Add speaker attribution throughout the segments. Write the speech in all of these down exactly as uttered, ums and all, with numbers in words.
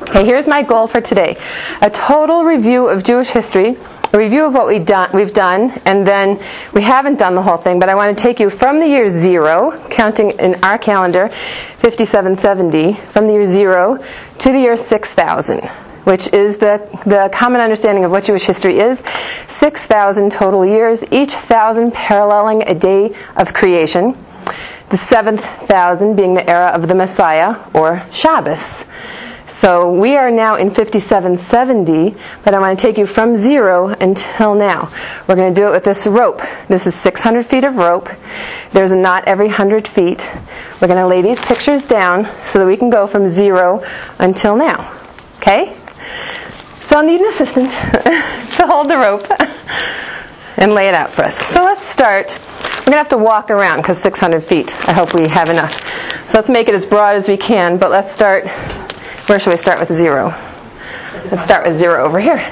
Speaker 1: Okay, here's my goal for today. A total review of Jewish history, a review of what we've done, we've done, and then we haven't done the whole thing, but I want to take you from the year zero, counting in our calendar, fifty-seven seventy, from the year zero to the year six thousand, which is the, the common understanding of what Jewish history is. six thousand total years, each thousand paralleling a day of creation. The seventh thousand being the era of the Messiah, or Shabbos. So we are now in fifty-seven seventy, but I want to take you from zero until now. We're going to do it with this rope. This is six hundred feet of rope. There's a knot every one hundred feet. We're going to lay these pictures down so that we can go from zero until now. Okay? So I'll need an assistant to hold the rope and lay it out for us. So let's start. We're going to have to walk around because six hundred feet. I hope we have enough. So let's make it as broad as we can, but let's start. Where should we start with zero? Let's start with zero over here.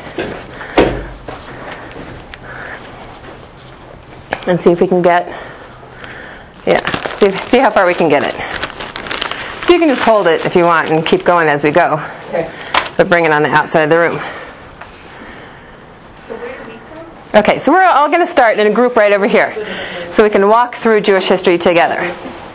Speaker 1: And see if we can get, yeah, see, see how far we can get it. So you can just hold it if you want and keep going as we go. Okay. But bring it on the outside of the room.
Speaker 2: So where do we start?
Speaker 1: Okay, so we're all going to start in a group right over here. So we can walk through Jewish history together.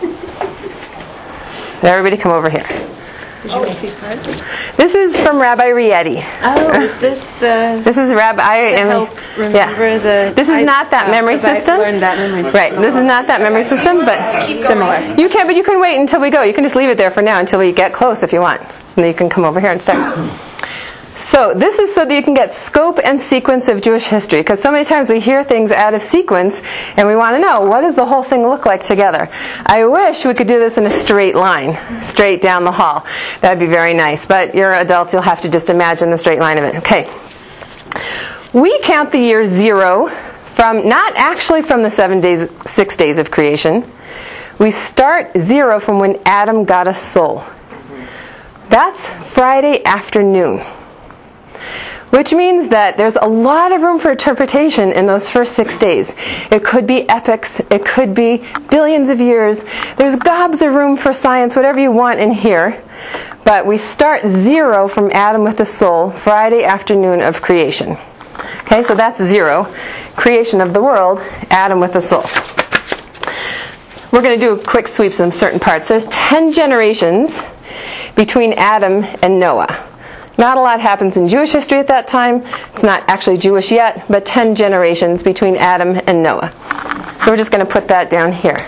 Speaker 1: So everybody come over here.
Speaker 2: Did you make these cards?
Speaker 1: This is from Rabbi Rieti.
Speaker 2: Oh, is this the...
Speaker 1: This is Rabbi... I
Speaker 2: to
Speaker 1: am,
Speaker 2: help remember
Speaker 1: yeah.
Speaker 2: the...
Speaker 1: This is
Speaker 2: I,
Speaker 1: not that
Speaker 2: oh,
Speaker 1: memory system.
Speaker 2: I learned that memory system.
Speaker 1: Right, this is not that memory system, but
Speaker 2: similar.
Speaker 1: You can, but you can wait until we go. You can just leave it there for now until we get close if you want. And then you can come over here and start. So this is so that you can get scope and sequence of Jewish history, because so many times we hear things out of sequence and we want to know, what does the whole thing look like together? I wish we could do this in a straight line, straight down the hall. That would be very nice, but you're adults, you'll have to just imagine the straight line of it. Okay. We count the year zero from, not actually from the seven days, six days of creation. We start zero from when Adam got a soul. That's Friday afternoon. Which means that there's a lot of room for interpretation in those first six days. It could be epics. It could be billions of years. There's gobs of room for science, whatever you want in here. But we start zero from Adam with the soul, Friday afternoon of creation. Okay, so that's zero. Creation of the world, Adam with the soul. We're going to do a quick sweep on certain parts. There's ten generations between Adam and Noah. Not a lot happens in Jewish history at that time. It's not actually Jewish yet, but ten generations between Adam and Noah. So we're just going to put that down here.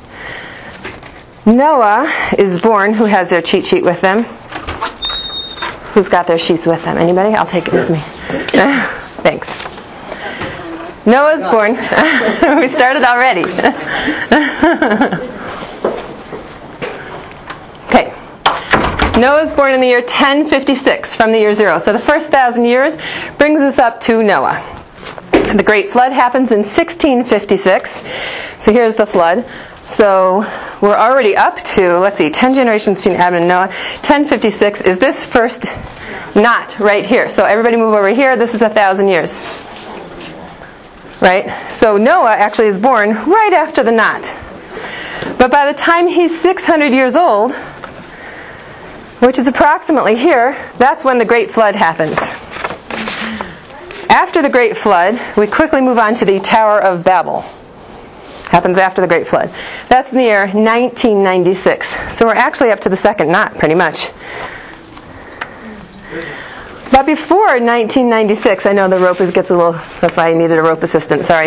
Speaker 1: Noah is born. Who has their cheat sheet with them? Who's got their sheets with them? Anybody? I'll take it with me. Thanks. Noah's born. We started already. Okay. Noah is born in the year ten fifty-six from the year zero. So the first thousand years brings us up to Noah. The Great Flood happens in sixteen fifty-six. So here's the flood. So we're already up to, let's see, ten generations between Adam and Noah. ten fifty-six is this first knot right here. So everybody move over here. This is a thousand years. Right? So Noah actually is born right after the knot. But by the time he's six hundred years old, which is approximately here, that's when the Great Flood happens. After the Great Flood, we quickly move on to the Tower of Babel. Happens after the Great Flood. That's in the year nineteen ninety-six. So we're actually up to the second knot, pretty much. But before nineteen ninety-six, I know the rope gets a little, that's why I needed a rope assistant, sorry.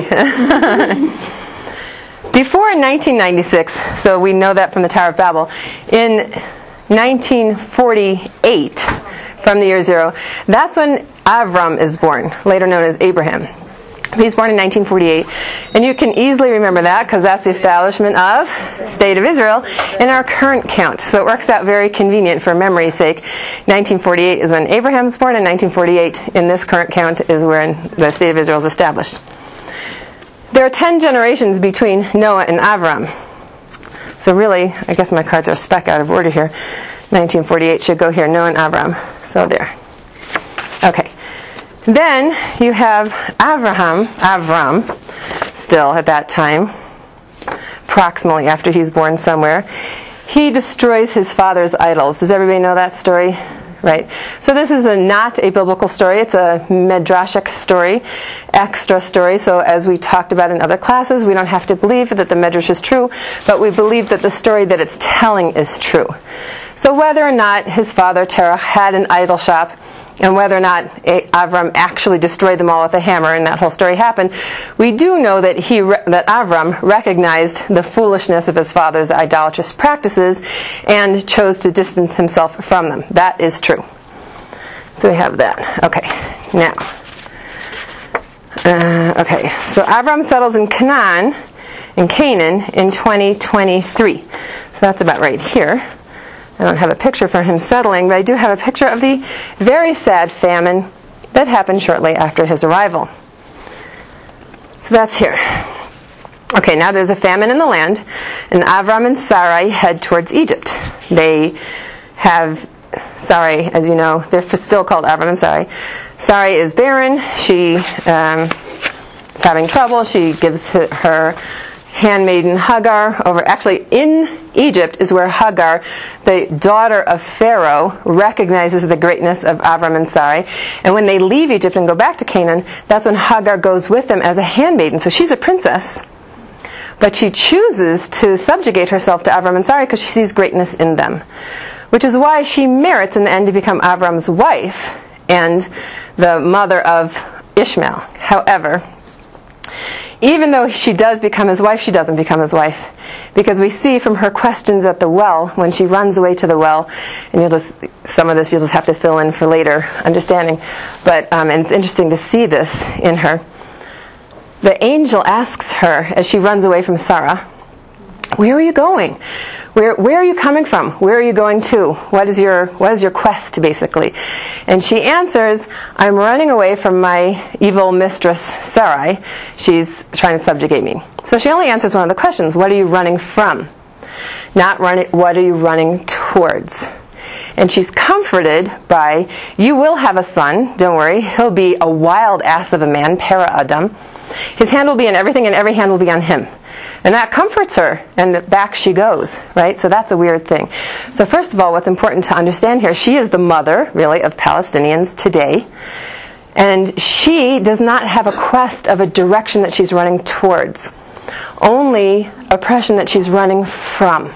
Speaker 1: Before nineteen ninety-six, so we know that from the Tower of Babel, in nineteen forty-eight, from the year zero, that's when Avram is born, later known as Abraham. He's born in nineteen forty-eight, and you can easily remember that because that's the establishment of State of Israel in our current count. So it works out very convenient for memory's sake. nineteen forty-eight is when Abraham's born, and nineteen forty-eight in this current count is when the State of Israel is established. There are ten generations between Noah and Avram. So really, I guess my cards are a speck out of order here. nineteen forty-eight should go here, Noah and Avram. So there. Okay. Then you have Abraham, Avram, still at that time, approximately after he's born somewhere. He destroys his father's idols. Does everybody know that story? right? So this is a, not a biblical story. It's a midrashic story, extra story. So as we talked about in other classes, we don't have to believe that the midrash is true, but we believe that the story that it's telling is true. So whether or not his father Terah had an idol shop, and whether or not Avram actually destroyed them all with a hammer, and that whole story happened, we do know that he that Avram recognized the foolishness of his father's idolatrous practices and chose to distance himself from them. That is true. So we have that. Okay, now, uh, okay. So Avram settles in Canaan, in Canaan, in twenty twenty-three. So that's about right here. I don't have a picture for him settling, but I do have a picture of the very sad famine that happened shortly after his arrival. So that's here. Okay, now there's a famine in the land, and Avram and Sarai head towards Egypt. They have, Sarai, as you know, they're still called Avram and Sarai. Sarai is barren. She um, is having trouble. She gives her, her handmaiden Hagar over. Actually, in Egypt is where Hagar, the daughter of Pharaoh, recognizes the greatness of Avram and Sarai. And when they leave Egypt and go back to Canaan, that's when Hagar goes with them as a handmaiden. So she's a princess, but she chooses to subjugate herself to Avram and Sarai because she sees greatness in them, which is why she merits in the end to become Avram's wife and the mother of Ishmael. However, even though she does become his wife, she doesn't become his wife, because we see from her questions at the well, when she runs away to the well, and you'll just, some of this you'll just have to fill in for later understanding, but um, and it's interesting to see this in her. The angel asks her as she runs away from Sarah, "Where are you going? Where where are you coming from? Where are you going to? What is your what is your quest, basically?" And she answers, "I'm running away from my evil mistress Sarai. She's trying to subjugate me." So she only answers one of the questions: what are you running from? Not running. What are you running towards? And she's comforted by, "You will have a son. Don't worry. He'll be a wild ass of a man, para Adam. His hand will be in everything, and every hand will be on him." And that comforts her, and back she goes, right? So that's a weird thing. So first of all, what's important to understand here, she is the mother, really, of Palestinians today. And she does not have a quest of a direction that she's running towards, only oppression that she's running from.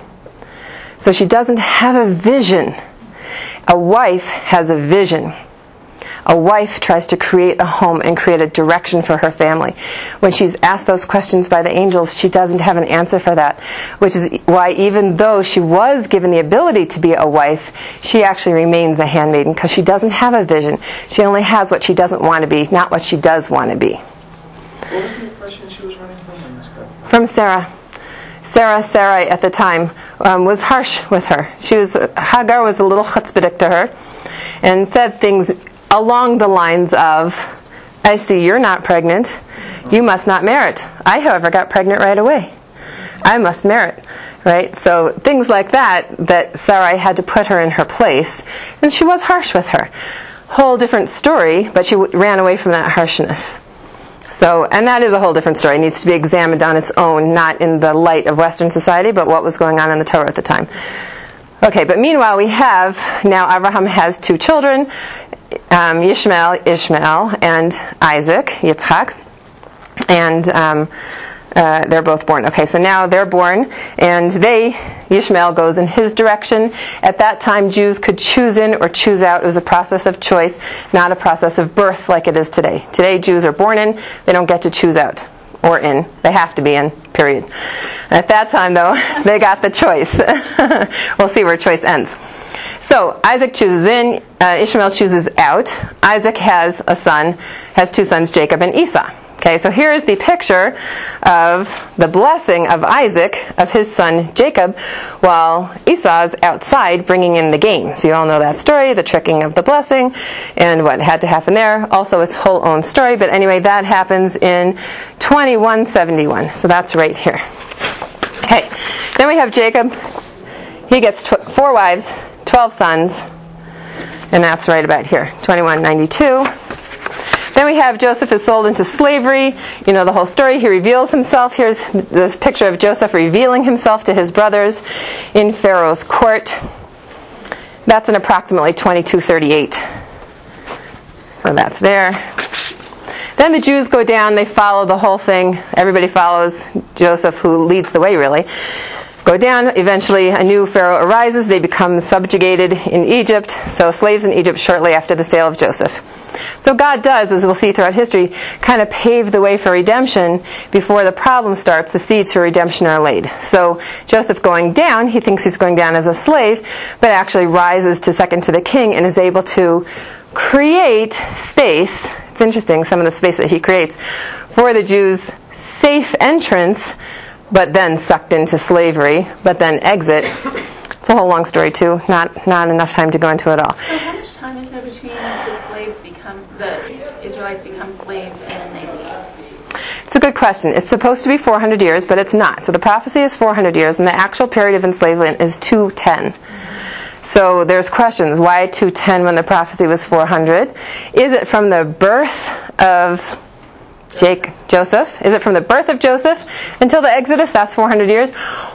Speaker 1: So she doesn't have a vision. A wife has a vision. A wife tries to create a home and create a direction for her family. When she's asked those questions by the angels, she doesn't have an answer for that, which is why even though she was given the ability to be a wife, she actually remains a handmaiden, because she doesn't have a vision. She only has what she doesn't want to be, not what she does want to be.
Speaker 3: What was the impression she was running from?
Speaker 1: From Sarah. Sarah, Sarai at the time, um, was harsh with her. She was Hagar was a little chutzpahdik to her, and said things along the lines of, "I see you're not pregnant. You must not merit. I, however, got pregnant right away. I must merit." Right? So things like that, that Sarai had to put her in her place. And she was harsh with her. Whole different story, but she w- ran away from that harshness. So, and that is a whole different story. It needs to be examined on its own, not in the light of Western society, but what was going on in the Torah at the time. Okay, but meanwhile we have, now Abraham has two children, Um, Ishmael, Ishmael, and Isaac, Yitzchak, and um, uh, they're both born. Okay, so now they're born, and they, Ishmael goes in his direction. At that time, Jews could choose in or choose out. It was a process of choice, not a process of birth like it is today. Today, Jews are born in; they don't get to choose out or in. They have to be in, period. At that time, though, they got the choice. We'll see where choice ends. So Isaac chooses in, uh, Ishmael chooses out. Isaac has a son, has two sons, Jacob and Esau. Okay, so here is the picture of the blessing of Isaac, of his son Jacob, while Esau's outside bringing in the game. So you all know that story, the tricking of the blessing, and what had to happen there. Also its whole own story, but anyway, that happens in twenty-one seventy-one. So that's right here. Okay, then we have Jacob. He gets tw- four wives, twelve sons, and that's right about here, twenty-one ninety-two. Then we have Joseph is sold into slavery. You know the whole story. He reveals himself. Here's this picture of Joseph revealing himself to his brothers in Pharaoh's court. That's in approximately twenty-two thirty-eight. So that's there. Then the Jews go down, they follow the whole thing. Everybody follows Joseph, who leads the way, really. Go down, eventually a new pharaoh arises, they become subjugated in Egypt, so slaves in Egypt shortly after the sale of Joseph. So God does, as we'll see throughout history, kind of pave the way for redemption. Before the problem starts, the seeds for redemption are laid. So Joseph going down, he thinks he's going down as a slave, but actually rises to second to the king and is able to create space. It's interesting, some of the space that he creates for the Jews' safe entrance, but then sucked into slavery, but then exit. It's a whole long story too. Not not enough time to go into it all.
Speaker 2: So how much time is there between the slaves become the Israelites become slaves and then they leave?
Speaker 1: It's a good question. It's supposed to be four hundred years, but it's not. So the prophecy is four hundred years, and the actual period of enslavement is two ten. So there's questions. Why two ten when the prophecy was four hundred? Is it from the birth of Jake, Joseph? Is it from the birth of Joseph until the Exodus? That's four hundred years.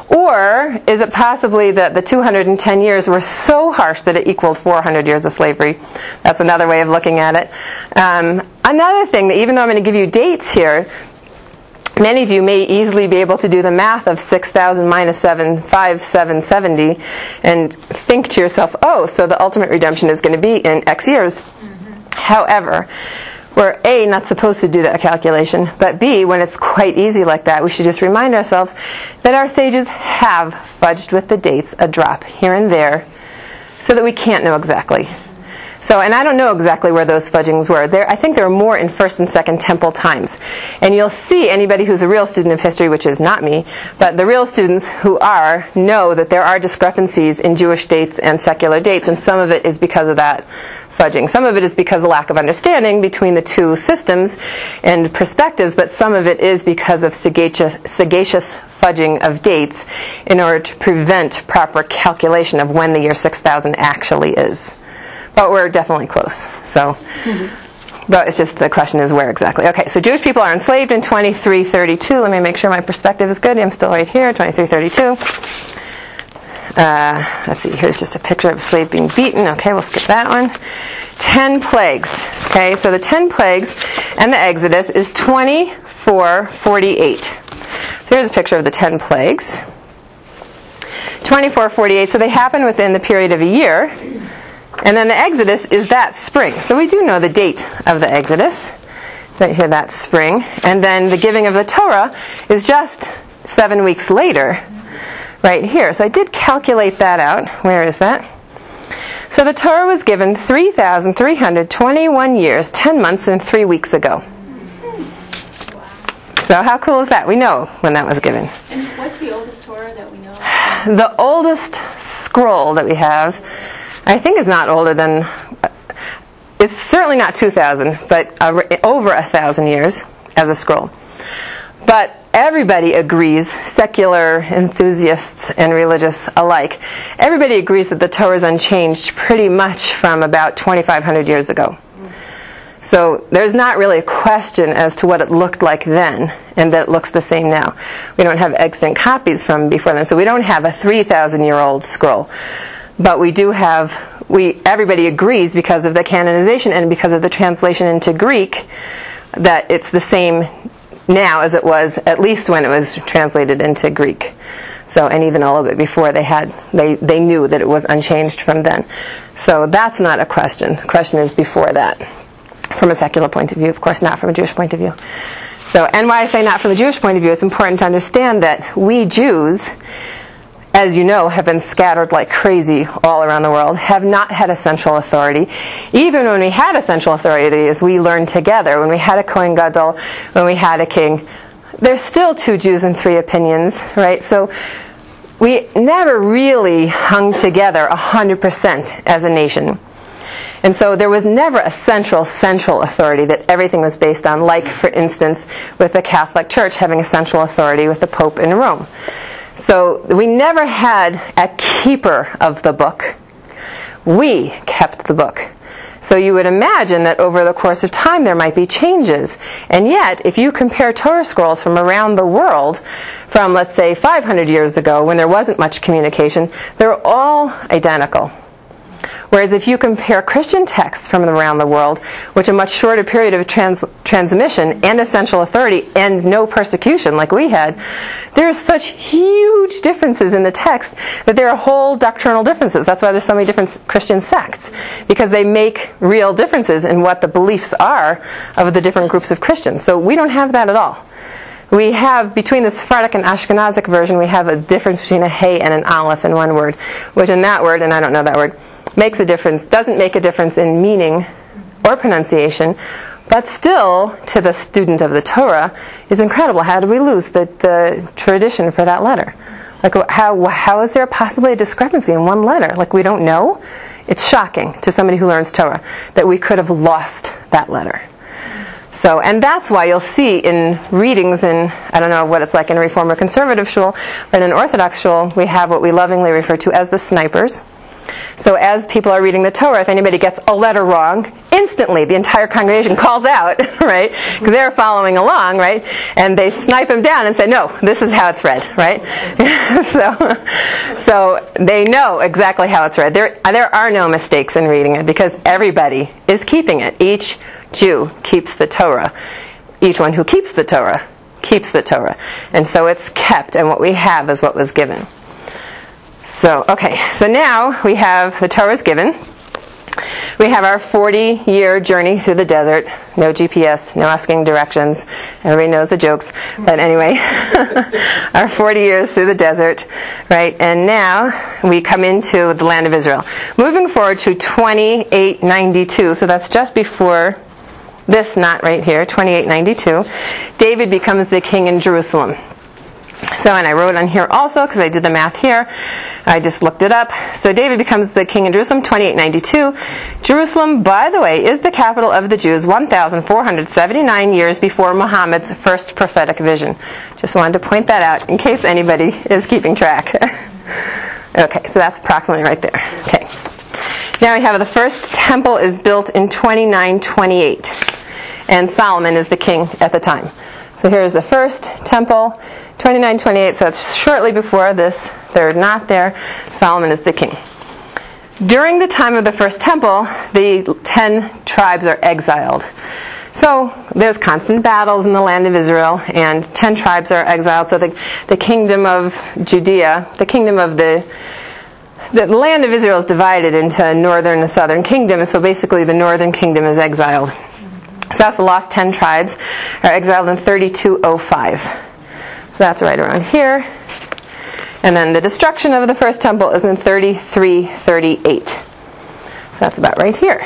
Speaker 1: Or is it possibly that the two hundred ten years were so harsh that it equaled four hundred years of slavery? That's another way of looking at it. Um, another thing, that even though I'm going to give you dates here, many of you may easily be able to do the math of six thousand minus seven, five thousand seven hundred seventy and think to yourself, oh, so the ultimate redemption is going to be in X years. Mm-hmm. However, we're A, not supposed to do that calculation, but B, when it's quite easy like that, we should just remind ourselves that our sages have fudged with the dates a drop here and there so that we can't know exactly. So, and I don't know exactly where those fudgings were. There, I think there were more in First and Second Temple times. And you'll see anybody who's a real student of history, which is not me, but the real students who are know that there are discrepancies in Jewish dates and secular dates, and some of it is because of that fudging. Some of it is because of lack of understanding between the two systems and perspectives, but some of it is because of sagacious, sagacious fudging of dates in order to prevent proper calculation of when the year six thousand actually is. But we're definitely close. So, mm-hmm. But it's just the question is where exactly. Okay, so Jewish people are enslaved in twenty-three thirty-two. Let me make sure my perspective is good. I'm still right here, twenty-three thirty-two. Uh, let's see, here's just a picture of a slave being beaten. Okay, we'll skip that one. Ten plagues. Okay, so the ten plagues and the Exodus is twenty-four forty-eight. So here's a picture of the ten plagues. twenty-four forty-eight, so they happen within the period of a year. And then the Exodus is that spring. So we do know the date of the Exodus. Right here, that's spring. And then the giving of the Torah is just seven weeks later. Right here. So I did calculate that out. Where is that? So the Torah was given three thousand three hundred twenty-one years, ten months, and three weeks ago. So how cool is that? We know when that was given.
Speaker 2: And what's the oldest Torah that we know?
Speaker 1: The oldest scroll that we have, I think, is not older than, it's certainly not two thousand, but uh, over one thousand years as a scroll. But everybody agrees, secular enthusiasts and religious alike, everybody agrees that the Torah is unchanged pretty much from about twenty-five hundred years ago. So there's not really a question as to what it looked like then and that it looks the same now. We don't have extant copies from before then, so we don't have a three thousand year old scroll. But we do have, we everybody agrees because of the canonization and because of the translation into Greek that it's the same now as it was at least when it was translated into Greek. So, and even a little bit before they had, they, they knew that it was unchanged from then. So that's not a question. The question is before that. From a secular point of view, of course, not from a Jewish point of view. So, and why I say not from a Jewish point of view, it's important to understand that we Jews, as you know, have been scattered like crazy all around the world, have not had a central authority. Even when we had a central authority, as we learned together, when we had a Kohen Gadol, when we had a king, there's still two Jews and three opinions, right? So we never really hung together one hundred percent as a nation. And so there was never a central, central authority that everything was based on, like, for instance, with the Catholic Church having a central authority with the Pope in Rome. So we never had a keeper of the book. We kept the book. So you would imagine that over the course of time there might be changes. And yet, if you compare Torah scrolls from around the world, from, let's say, five hundred years ago, when there wasn't much communication, they're all identical. Whereas if you compare Christian texts from around the world, which a much shorter period of trans- transmission and essential authority and no persecution like we had, there's such huge differences in the text that there are whole doctrinal differences. That's why there's so many different Christian sects, because they make real differences in what the beliefs are of the different groups of Christians. So we don't have that at all. We have, between the Sephardic and Ashkenazic version, we have a difference between a hey and an aleph in one word, which in that word, and I don't know that word, makes a difference, doesn't make a difference in meaning or pronunciation, but still, to the student of the Torah, is incredible. How do we lose the, the tradition for that letter? Like, how how is there possibly a discrepancy in one letter? Like, we don't know? It's shocking to somebody who learns Torah that we could have lost that letter. So, and that's why you'll see in readings in, I don't know what it's like in a Reform or Conservative shul, but in Orthodox shul, we have what we lovingly refer to as the snipers. So as people are reading the Torah, if anybody gets a letter wrong, instantly the entire congregation calls out, right? Because they're following along, right? And they snipe them down and say, no, this is how it's read, right? so, so they know exactly how it's read. There, there are no mistakes in reading it because everybody is keeping it. Each Jew keeps the Torah. Each one who keeps the Torah keeps the Torah. And so it's kept, and what we have is what was given. So, okay, so now we have the Torah's given. We have our forty-year journey through the desert. No G P S, no asking directions. Everybody knows the jokes. But anyway, our forty years through the desert, right? And now we come into the land of Israel. Moving forward to twenty-eight ninety-two, so that's just before this knot right here, twenty-eight ninety-two. David becomes the king in Jerusalem. So, and I wrote on here also, because I did the math here. I just looked it up. So David becomes the king in Jerusalem, twenty-eight ninety-two. Jerusalem, by the way, is the capital of the Jews one thousand four hundred seventy-nine years before Muhammad's first prophetic vision. Just wanted to point that out in case anybody is keeping track. Okay, so that's approximately right there. Okay. Now we have the first temple is built in twenty-nine twenty-eight. And Solomon is the king at the time. So here's the first temple, twenty-nine twenty-eight, so it's shortly before this third knot there. Solomon is the king. During the time of the first temple, the ten tribes are exiled. So there's constant battles in the land of Israel, and ten tribes are exiled. So the, the kingdom of Judea, the kingdom of the the land of Israel is divided into northern and southern kingdom, and so basically the northern kingdom is exiled. So that's the lost ten tribes are exiled in thirty-two oh five. So that's right around here. And then the destruction of the first temple is in thirty-three thirty-eight. So that's about right here.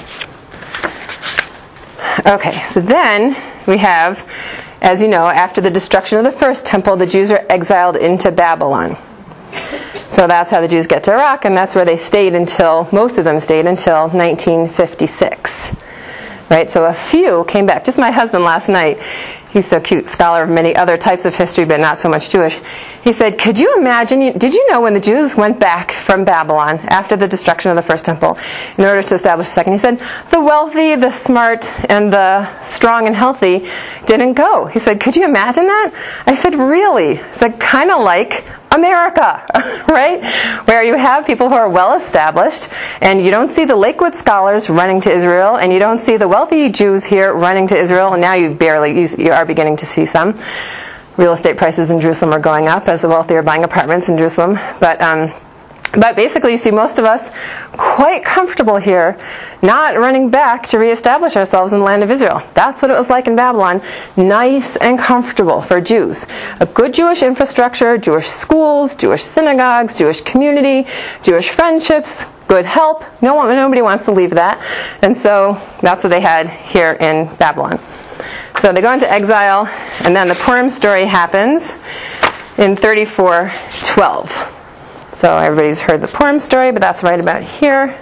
Speaker 1: Okay, so then we have, as you know, after the destruction of the first temple, the Jews are exiled into Babylon. So that's how the Jews get to Iraq, and that's where they stayed until, most of them stayed until nineteen fifty-six. Right, so a few came back. Just my husband last night, he's so cute, scholar of many other types of history, but not so much Jewish. He said, could you imagine, did you know when the Jews went back from Babylon after the destruction of the first temple in order to establish the second? He said, the wealthy, the smart, and the strong and healthy didn't go. He said, could you imagine that? I said, really? It's like kind of like America, right? Where you have people who are well established, and you don't see the Lakewood scholars running to Israel, and you don't see the wealthy Jews here running to Israel, and now you barely, you, you are beginning to see some. Real estate prices in Jerusalem are going up as the wealthy are buying apartments in Jerusalem. But um, but basically you see most of us quite comfortable here, not running back to reestablish ourselves in the land of Israel. That's what it was like in Babylon. Nice and comfortable for Jews. A good Jewish infrastructure, Jewish schools, Jewish synagogues, Jewish community, Jewish friendships, good help. No one, nobody wants to leave that. And so that's what they had here in Babylon. So they go into exile, and then the Purim story happens in thirty-four twelve. So everybody's heard the Purim story, but that's right about here.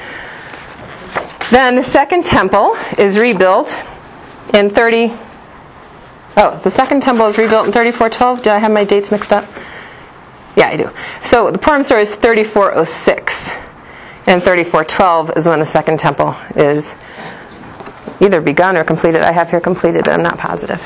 Speaker 1: Then the second temple is rebuilt in thirty. Oh, the second temple is rebuilt in thirty-four twelve. Did I have my dates mixed up? Yeah, I do. So the Purim story is thirty-four oh six, and thirty-four twelve is when the second temple is either begun or completed. I have here completed, but I'm not positive.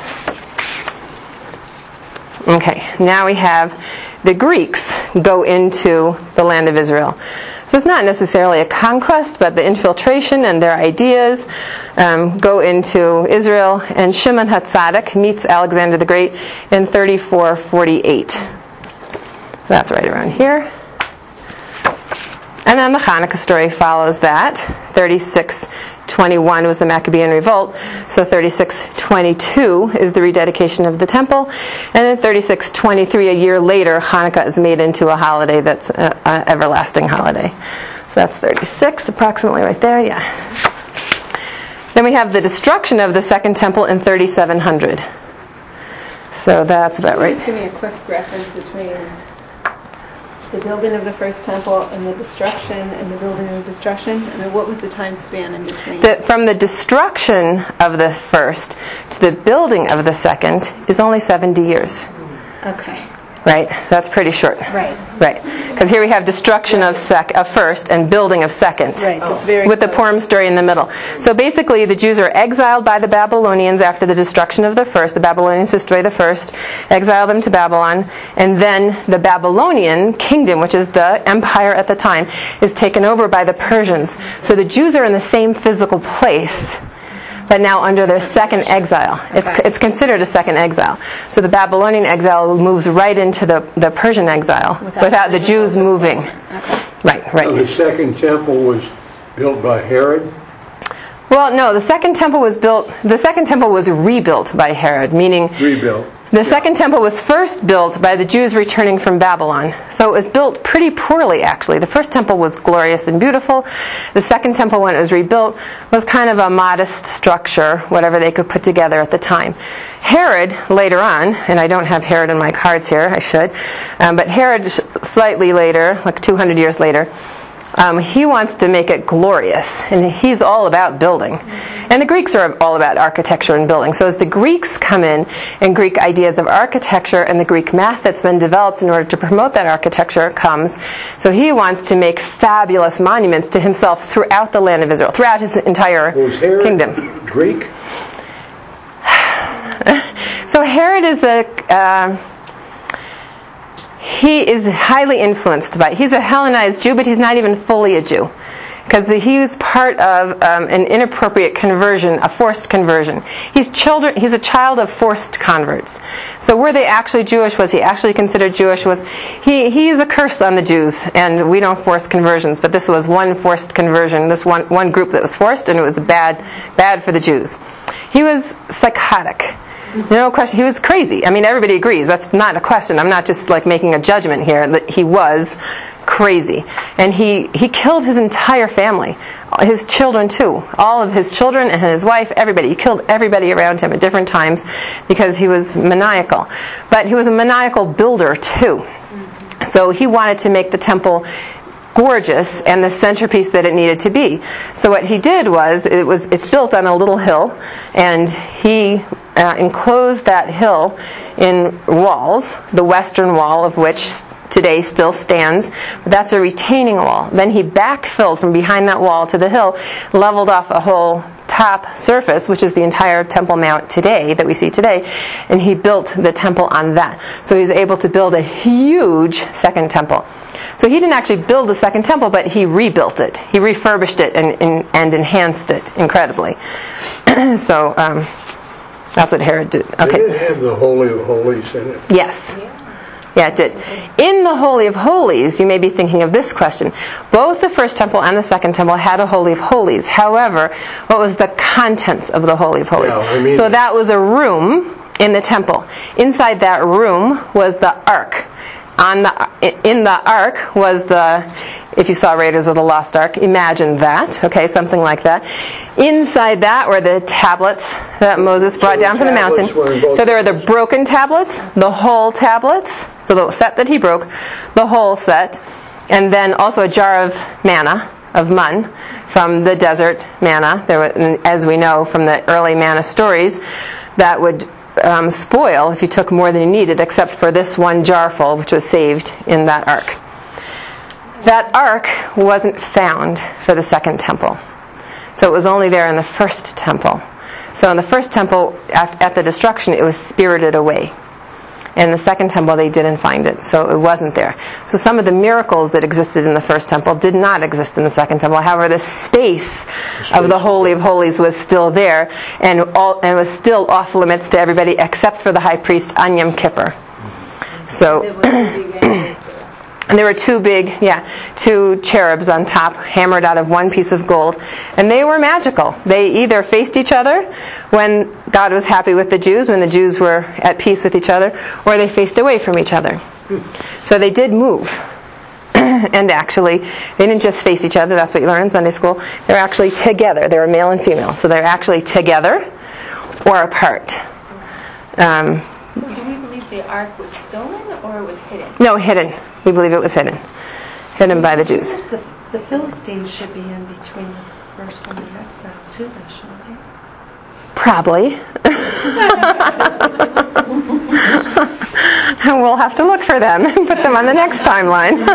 Speaker 1: Okay, now we have the Greeks go into the land of Israel. So it's not necessarily a conquest, but the infiltration and their ideas um, go into Israel, and Shimon HaTzadik meets Alexander the Great in thirty-four forty-eight. That's right around here. And then the Hanukkah story follows that. thirty-six twenty-one was the Maccabean revolt, so thirty-six twenty-two is the rededication of the temple, and then thirty-six twenty-three, a year later, Hanukkah is made into a holiday that's an everlasting holiday. So that's thirty-six, approximately right there, yeah. Then we have the destruction of the Second Temple in thirty-seven hundred. So that's about right.
Speaker 2: Just give me a quick reference between the building of the first temple and the destruction and the building of destruction. I mean, what was the time span in between?
Speaker 1: The, from the destruction of the first to the building of the second is only seventy years.
Speaker 2: Okay.
Speaker 1: Right? That's pretty short.
Speaker 2: Right.
Speaker 1: Right. Because here we have destruction of sec of first and building of second.
Speaker 2: Right. That's very
Speaker 1: with the
Speaker 2: close.
Speaker 1: Purim story in the middle. So basically the Jews are exiled by the Babylonians after the destruction of the first. The Babylonians destroy the first, exile them to Babylon, and then the Babylonian kingdom, which is the empire at the time, is taken over by the Persians. So the Jews are in the same physical place, but now under their second exile. It's,
Speaker 2: Okay.
Speaker 1: it's considered a second exile. So the Babylonian exile moves right into the, the Persian exile
Speaker 2: Without
Speaker 1: without, the
Speaker 2: physical
Speaker 1: Jews moving.
Speaker 2: displacement. Okay.
Speaker 1: Right,
Speaker 4: So
Speaker 1: right.
Speaker 4: the second temple was built by Herod?
Speaker 1: Well, no, the second temple was built, the second temple was rebuilt by Herod, meaning
Speaker 4: Rebuilt.
Speaker 1: the second temple was first built by the Jews returning from Babylon. So it was built pretty poorly, actually. The first temple was glorious and beautiful. The second temple, when it was rebuilt, was kind of a modest structure, whatever they could put together at the time. Herod, later on, and I don't have Herod in my cards here, I should, um, but Herod, slightly later, like two hundred years later, Um, he wants to make it glorious, and he's all about building. And the Greeks are all about architecture and building. So as the Greeks come in, and Greek ideas of architecture and the Greek math that's been developed in order to promote that architecture comes, so he wants to make fabulous monuments to himself throughout the land of Israel, throughout his entire
Speaker 4: Was Herod
Speaker 1: kingdom.
Speaker 4: Greek?
Speaker 1: So Herod is a... Uh, He is highly influenced by, he's a Hellenized Jew, but he's not even fully a Jew. Because he was part of um, an inappropriate conversion, a forced conversion. He's children. He's a child of forced converts. So were they actually Jewish? Was he actually considered Jewish? Was he? He's a curse on the Jews, and we don't force conversions. But this was one forced conversion. This one one group that was forced, and it was bad, bad for the Jews. He was psychotic. No question. He was crazy. I mean, everybody agrees. That's not a question. I'm not just like making a judgment here. That he was crazy, and he he killed his entire family, his children too, all of his children and his wife, everybody. He killed everybody around him at different times because he was maniacal. But he was a maniacal builder too. So he wanted to make the temple gorgeous and the centerpiece that it needed to be. So what he did was, it was it's built on a little hill, and he uh, enclosed that hill in walls, the western wall of which today still stands, but that's a retaining wall. Then he backfilled from behind that wall to the hill, leveled off a whole top surface, which is the entire Temple Mount today, that we see today, and he built the temple on that. So he was able to build a huge second temple. So he didn't actually build the second temple, but he rebuilt it. He refurbished it and, and, and enhanced it incredibly. So um, that's what Herod did. Okay.
Speaker 4: Did it have the Holy of Holies in it?
Speaker 1: Yes. Yeah, it did. In the Holy of Holies, you may be thinking of this question. Both the first temple and the second temple had a Holy of Holies. However, what was the contents of the Holy of Holies?
Speaker 4: Yeah, I mean-
Speaker 1: so that was a room in the temple. Inside that room was the Ark. On the in the Ark was the, if you saw Raiders of the Lost Ark, imagine that, okay, something like that. Inside that were the tablets that Moses brought
Speaker 4: So the
Speaker 1: down from the mountain.
Speaker 4: tablets were in both
Speaker 1: So there are the broken tablets, the whole tablets, so the set that he broke, the whole set, and then also a jar of manna, of mun, from the desert manna. There were, as we know from the early manna stories, that would Um, spoil if you took more than you needed, except for this one jar full, which was saved in that ark. That ark wasn't found for the second temple. So it was only there in the first temple. So in the first temple, at, at the destruction, it was spirited away. In the second temple, they didn't find it, so it wasn't there. So some of the miracles that existed in the first temple did not exist in the second temple. However, the space of the Holy of Holies was still there, and all, and was still off limits to everybody except for the high priest on Yom Kippur. So, and there were two big, yeah, two cherubs on top, hammered out of one piece of gold, and they were magical. They either faced each other when God was happy with the Jews, when the Jews were at peace with each other, or they faced away from each other. So they did move. And actually, they didn't just face each other, that's what you learn in Sunday school. They were actually together. They were male and female. So they're actually together or apart. Um,
Speaker 2: So do we believe the ark was stolen or it was hidden?
Speaker 1: no, hidden. We believe it was hidden. Hidden by the Jews.
Speaker 5: The, the Philistines should be in between the first and the exile too, though, shouldn't they?
Speaker 1: Probably. We'll have to look for them and put them on the next timeline.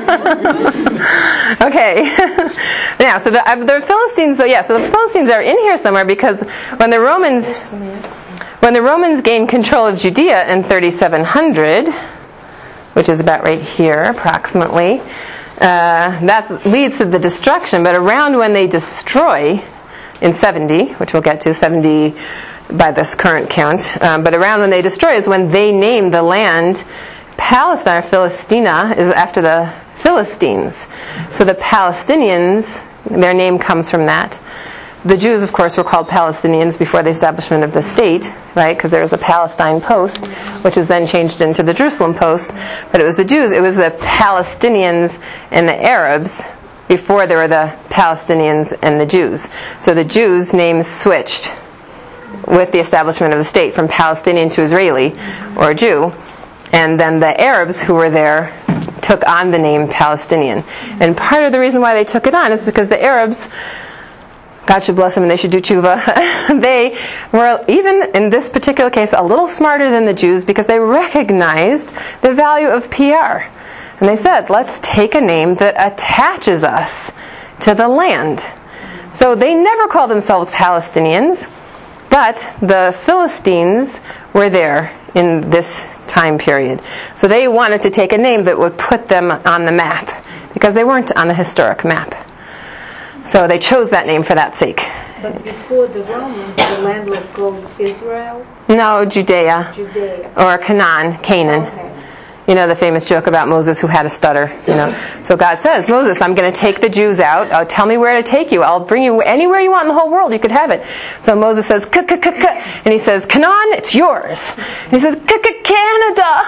Speaker 1: Okay. Now, so the, uh, the Philistines, so yeah, so the Philistines are in here somewhere because when the Romans, when the Romans gained control of Judea in thirty-seven hundred, which is about right here, approximately, uh, that leads to the destruction. But around when they destroy in seventy, which we'll get to, seventy by this current count, um, but around when they destroy is when they name the land Palestine, or Philistina, is after the Philistines. So the Palestinians, their name comes from that. The Jews, of course, were called Palestinians before the establishment of the state, right? Because there was the Palestine Post, which was then changed into the Jerusalem Post. But it was the Jews, it was the Palestinians and the Arabs before there were the Palestinians and the Jews. So the Jews' names switched with the establishment of the state from Palestinian to Israeli, or Jew. And then the Arabs who were there took on the name Palestinian. And part of the reason why they took it on is because the Arabs, God should bless them and they should do tshuva, they were, even in this particular case, a little smarter than the Jews because they recognized the value of P R. And they said, let's take a name that attaches us to the land. So they never called themselves Palestinians, but the Philistines were there in this time period. So they wanted to take a name that would put them on the map because they weren't on the historic map. So they chose that name for that sake.
Speaker 6: But before the Romans, the land was called Israel?
Speaker 1: No, Judea.
Speaker 6: Judea.
Speaker 1: Or Canaan, Canaan.
Speaker 6: Okay.
Speaker 1: You know the famous joke about Moses who had a stutter, you know. So God says, Moses, I'm going to take the Jews out. Oh, tell me where to take you. I'll bring you anywhere you want in the whole world. You could have it. So Moses says, k-k-k-k. And he says, Canaan, it's yours. And he says, k-k-Canada.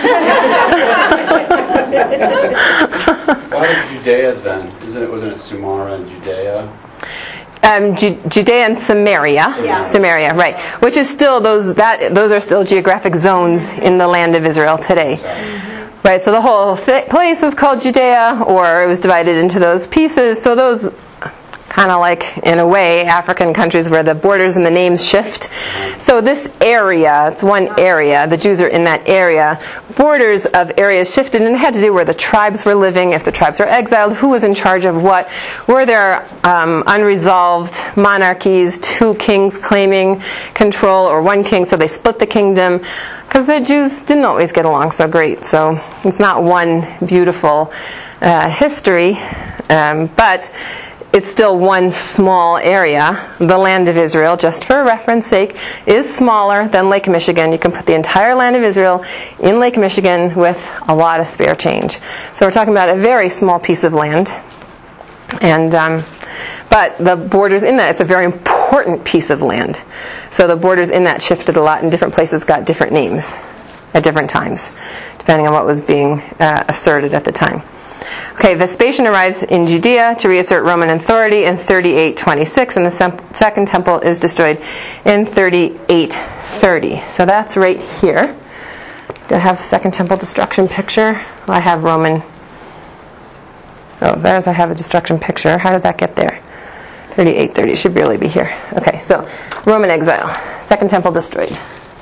Speaker 7: Why did Judea then? Isn't it, wasn't it Sumara and Judea?
Speaker 1: Um, Ju- Judea and Samaria,
Speaker 6: Yeah.
Speaker 1: Samaria, right? Which is still those that those are still geographic zones in the land of Israel today, mm-hmm. Right? So the whole th- place was called Judea, or it was divided into those pieces. So those, kind of like in a way, African countries where the borders and the names shift. So this area, it's one area. The Jews are in that area. Borders of areas shifted, and it had to do where the tribes were living, if the tribes were exiled, who was in charge of what. Were there um, unresolved monarchies, two kings claiming control, or one king, so they split the kingdom? Because the Jews didn't always get along so great. So it's not one beautiful uh, history, um, but it's still one small area. The land of Israel, just for reference sake, is smaller than Lake Michigan. You can put the entire land of Israel in Lake Michigan with a lot of spare change. So we're talking about a very small piece of land. And um, but the borders in that, it's a very important piece of land. So the borders in that shifted a lot, and different places got different names at different times, depending on what was being uh, asserted at the time. Okay, Vespasian arrives in Judea to reassert Roman authority in thirty-eight twenty-six, and the sem- second temple is destroyed in thirty-eight thirty. So that's right here. Do I have second temple destruction picture? Well, I have Roman. Oh, there's I have a destruction picture. How did that get there? thirty-eight thirty should really be here. Okay, so Roman exile. Second temple destroyed.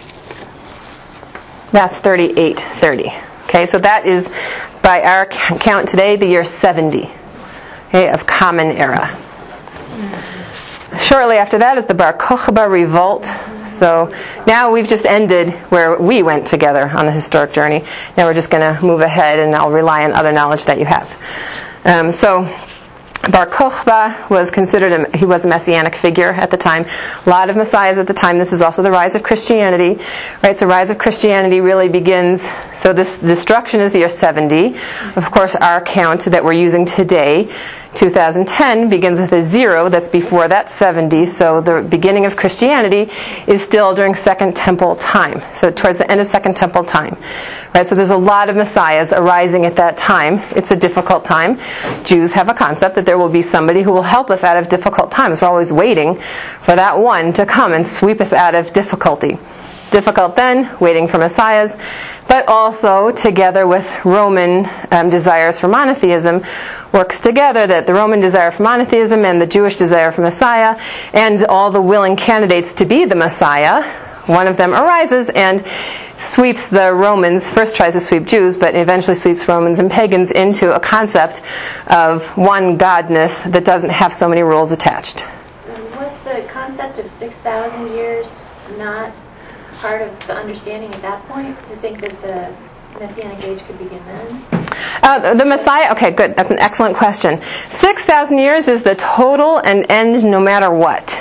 Speaker 1: That's thirty-eight thirty. Okay, so that is, by our count today, the year seventy, okay, of Common Era. Shortly after that is the Bar Kokhba revolt, So now we've just ended where we went together on the historic journey. Now we're just going to move ahead, and I'll rely on other knowledge that you have. Um, so Bar Kokhba was considered, a, he was a messianic figure at the time. A lot of messiahs at the time. This is also the rise of Christianity, right? So rise of Christianity really begins, so this destruction is the year seventy. Of course, our count that we're using today, two thousand ten, begins with a zero that's before that seventy, so the beginning of Christianity is still during Second Temple time, so towards the end of Second Temple time. Right, so there's a lot of messiahs arising at that time. It's a difficult time. Jews have a concept that there will be somebody who will help us out of difficult times. We're always waiting for that one to come and sweep us out of difficulty. Difficult then, waiting for messiahs, but also together with Roman um, desires for monotheism, works together that the Roman desire for monotheism and the Jewish desire for Messiah and all the willing candidates to be the Messiah, one of them arises and sweeps the Romans, first tries to sweep Jews, but eventually sweeps Romans and pagans into a concept of one godness that doesn't have so many rules attached.
Speaker 8: Was the concept of six thousand years not part of the understanding at that point? Do you think that the Messianic age could begin then?
Speaker 1: Uh, the Messiah, okay, good. That's an excellent question. six thousand years is the total and end no matter what.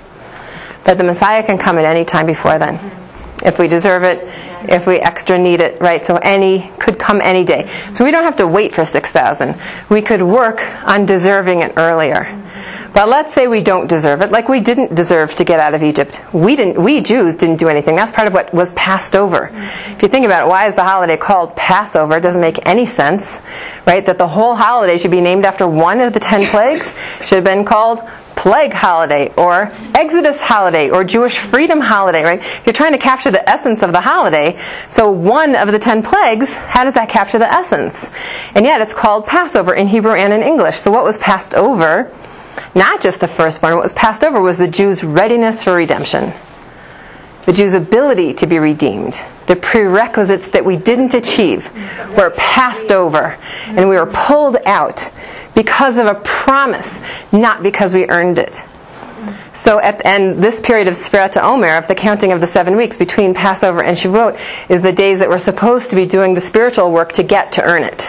Speaker 1: But the Messiah can come at any time before then, if we deserve it, if we extra need it, right? So any, could come any day. So we don't have to wait for six thousand. We could work on deserving it earlier. But let's say we don't deserve it, like we didn't deserve to get out of Egypt. We didn't. We Jews didn't do anything. That's part of what was passed over. If you think about it, why is the holiday called Passover? It doesn't make any sense, right? That the whole holiday should be named after one of the ten plagues. Should have been called Plague Holiday or Exodus Holiday or Jewish Freedom Holiday, right? You're trying to capture the essence of the holiday. So one of the ten plagues, how does that capture the essence? And yet it's called Passover in Hebrew and in English. So what was passed over? Not just the firstborn. What was passed over was the Jews' readiness for redemption. The Jews' ability to be redeemed. The prerequisites that we didn't achieve were passed over. And we were pulled out because of a promise, not because we earned it. So at the end, this period of Sfirat Omer, of the counting of the seven weeks between Passover and Shavuot, is the days that we're supposed to be doing the spiritual work to get to earn it.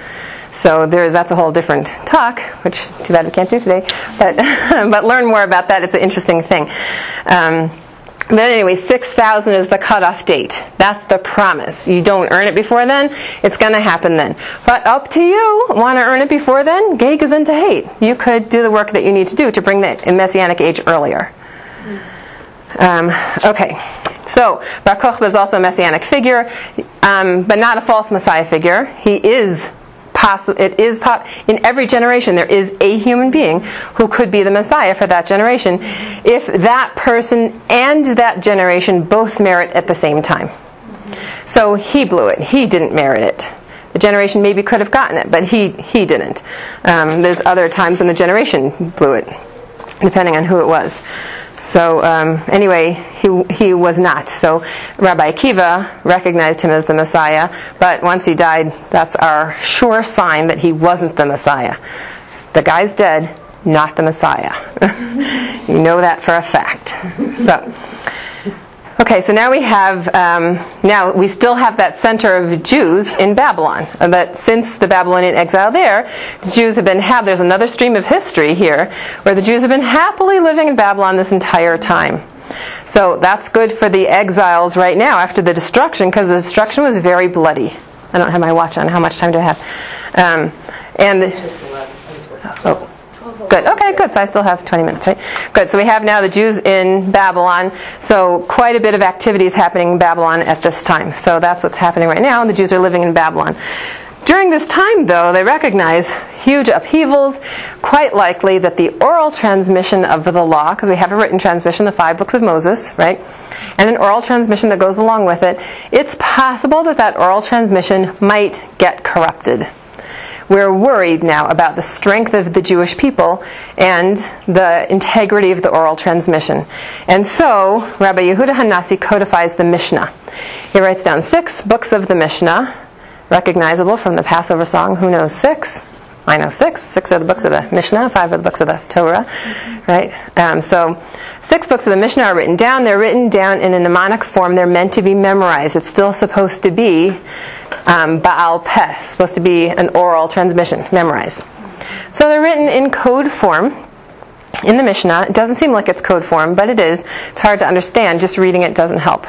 Speaker 1: So there's that's a whole different talk, which too bad we can't do today. But but learn more about that. It's an interesting thing. Um, but anyway, six thousand is the cutoff date. That's the promise. You don't earn it before then, it's going to happen then. But up to you. Want to earn it before then? Gay into hate. You could do the work that you need to do to bring the Messianic age earlier. Um, okay. So Bar Kokhba is also a Messianic figure, um, but not a false Messiah figure. He is Possible, it is pop, in every generation there is a human being who could be the Messiah for that generation if that person and that generation both merit at the same time. So he blew it. He didn't merit it. The generation maybe could have gotten it, but he, he didn't. Um, there's other times when the generation blew it, depending on who it was. So um, anyway, he he was not. So Rabbi Akiva recognized him as the Messiah, but once he died, that's our sure sign that he wasn't the Messiah. The guy's dead, not the Messiah. You know that for a fact. So, okay, so now we have, um, now we still have that center of Jews in Babylon. But since the Babylonian exile there, the Jews have been, have, there's another stream of history here where the Jews have been happily living in Babylon this entire time. So that's good for the exiles right now after the destruction, because the destruction was very bloody. I don't have my watch on. How much time do I have? Um, and, oh. Good. Okay, good. So I still have twenty minutes, right? Good. So we have now the Jews in Babylon. So quite a bit of activity is happening in Babylon at this time. So that's what's happening right now. The Jews are living in Babylon. During this time, though, they recognize huge upheavals, quite likely that the oral transmission of the law, because we have a written transmission, the five books of Moses, right, and an oral transmission that goes along with it, it's possible that that oral transmission might get corrupted. We're worried now about the strength of the Jewish people and the integrity of the oral transmission. And so, Rabbi Yehuda Hanassi codifies the Mishnah. He writes down six books of the Mishnah, recognizable from the Passover song, Who Knows Six? I know six. Six are the books of the Mishnah, five are the books of the Torah, right? Um, so six books of the Mishnah are written down. They're written down in a mnemonic form. They're meant to be memorized. It's still supposed to be um, Baal Peh, supposed to be an oral transmission, memorized. So they're written in code form in the Mishnah. It doesn't seem like it's code form, but it is. It's hard to understand. Just reading it doesn't help.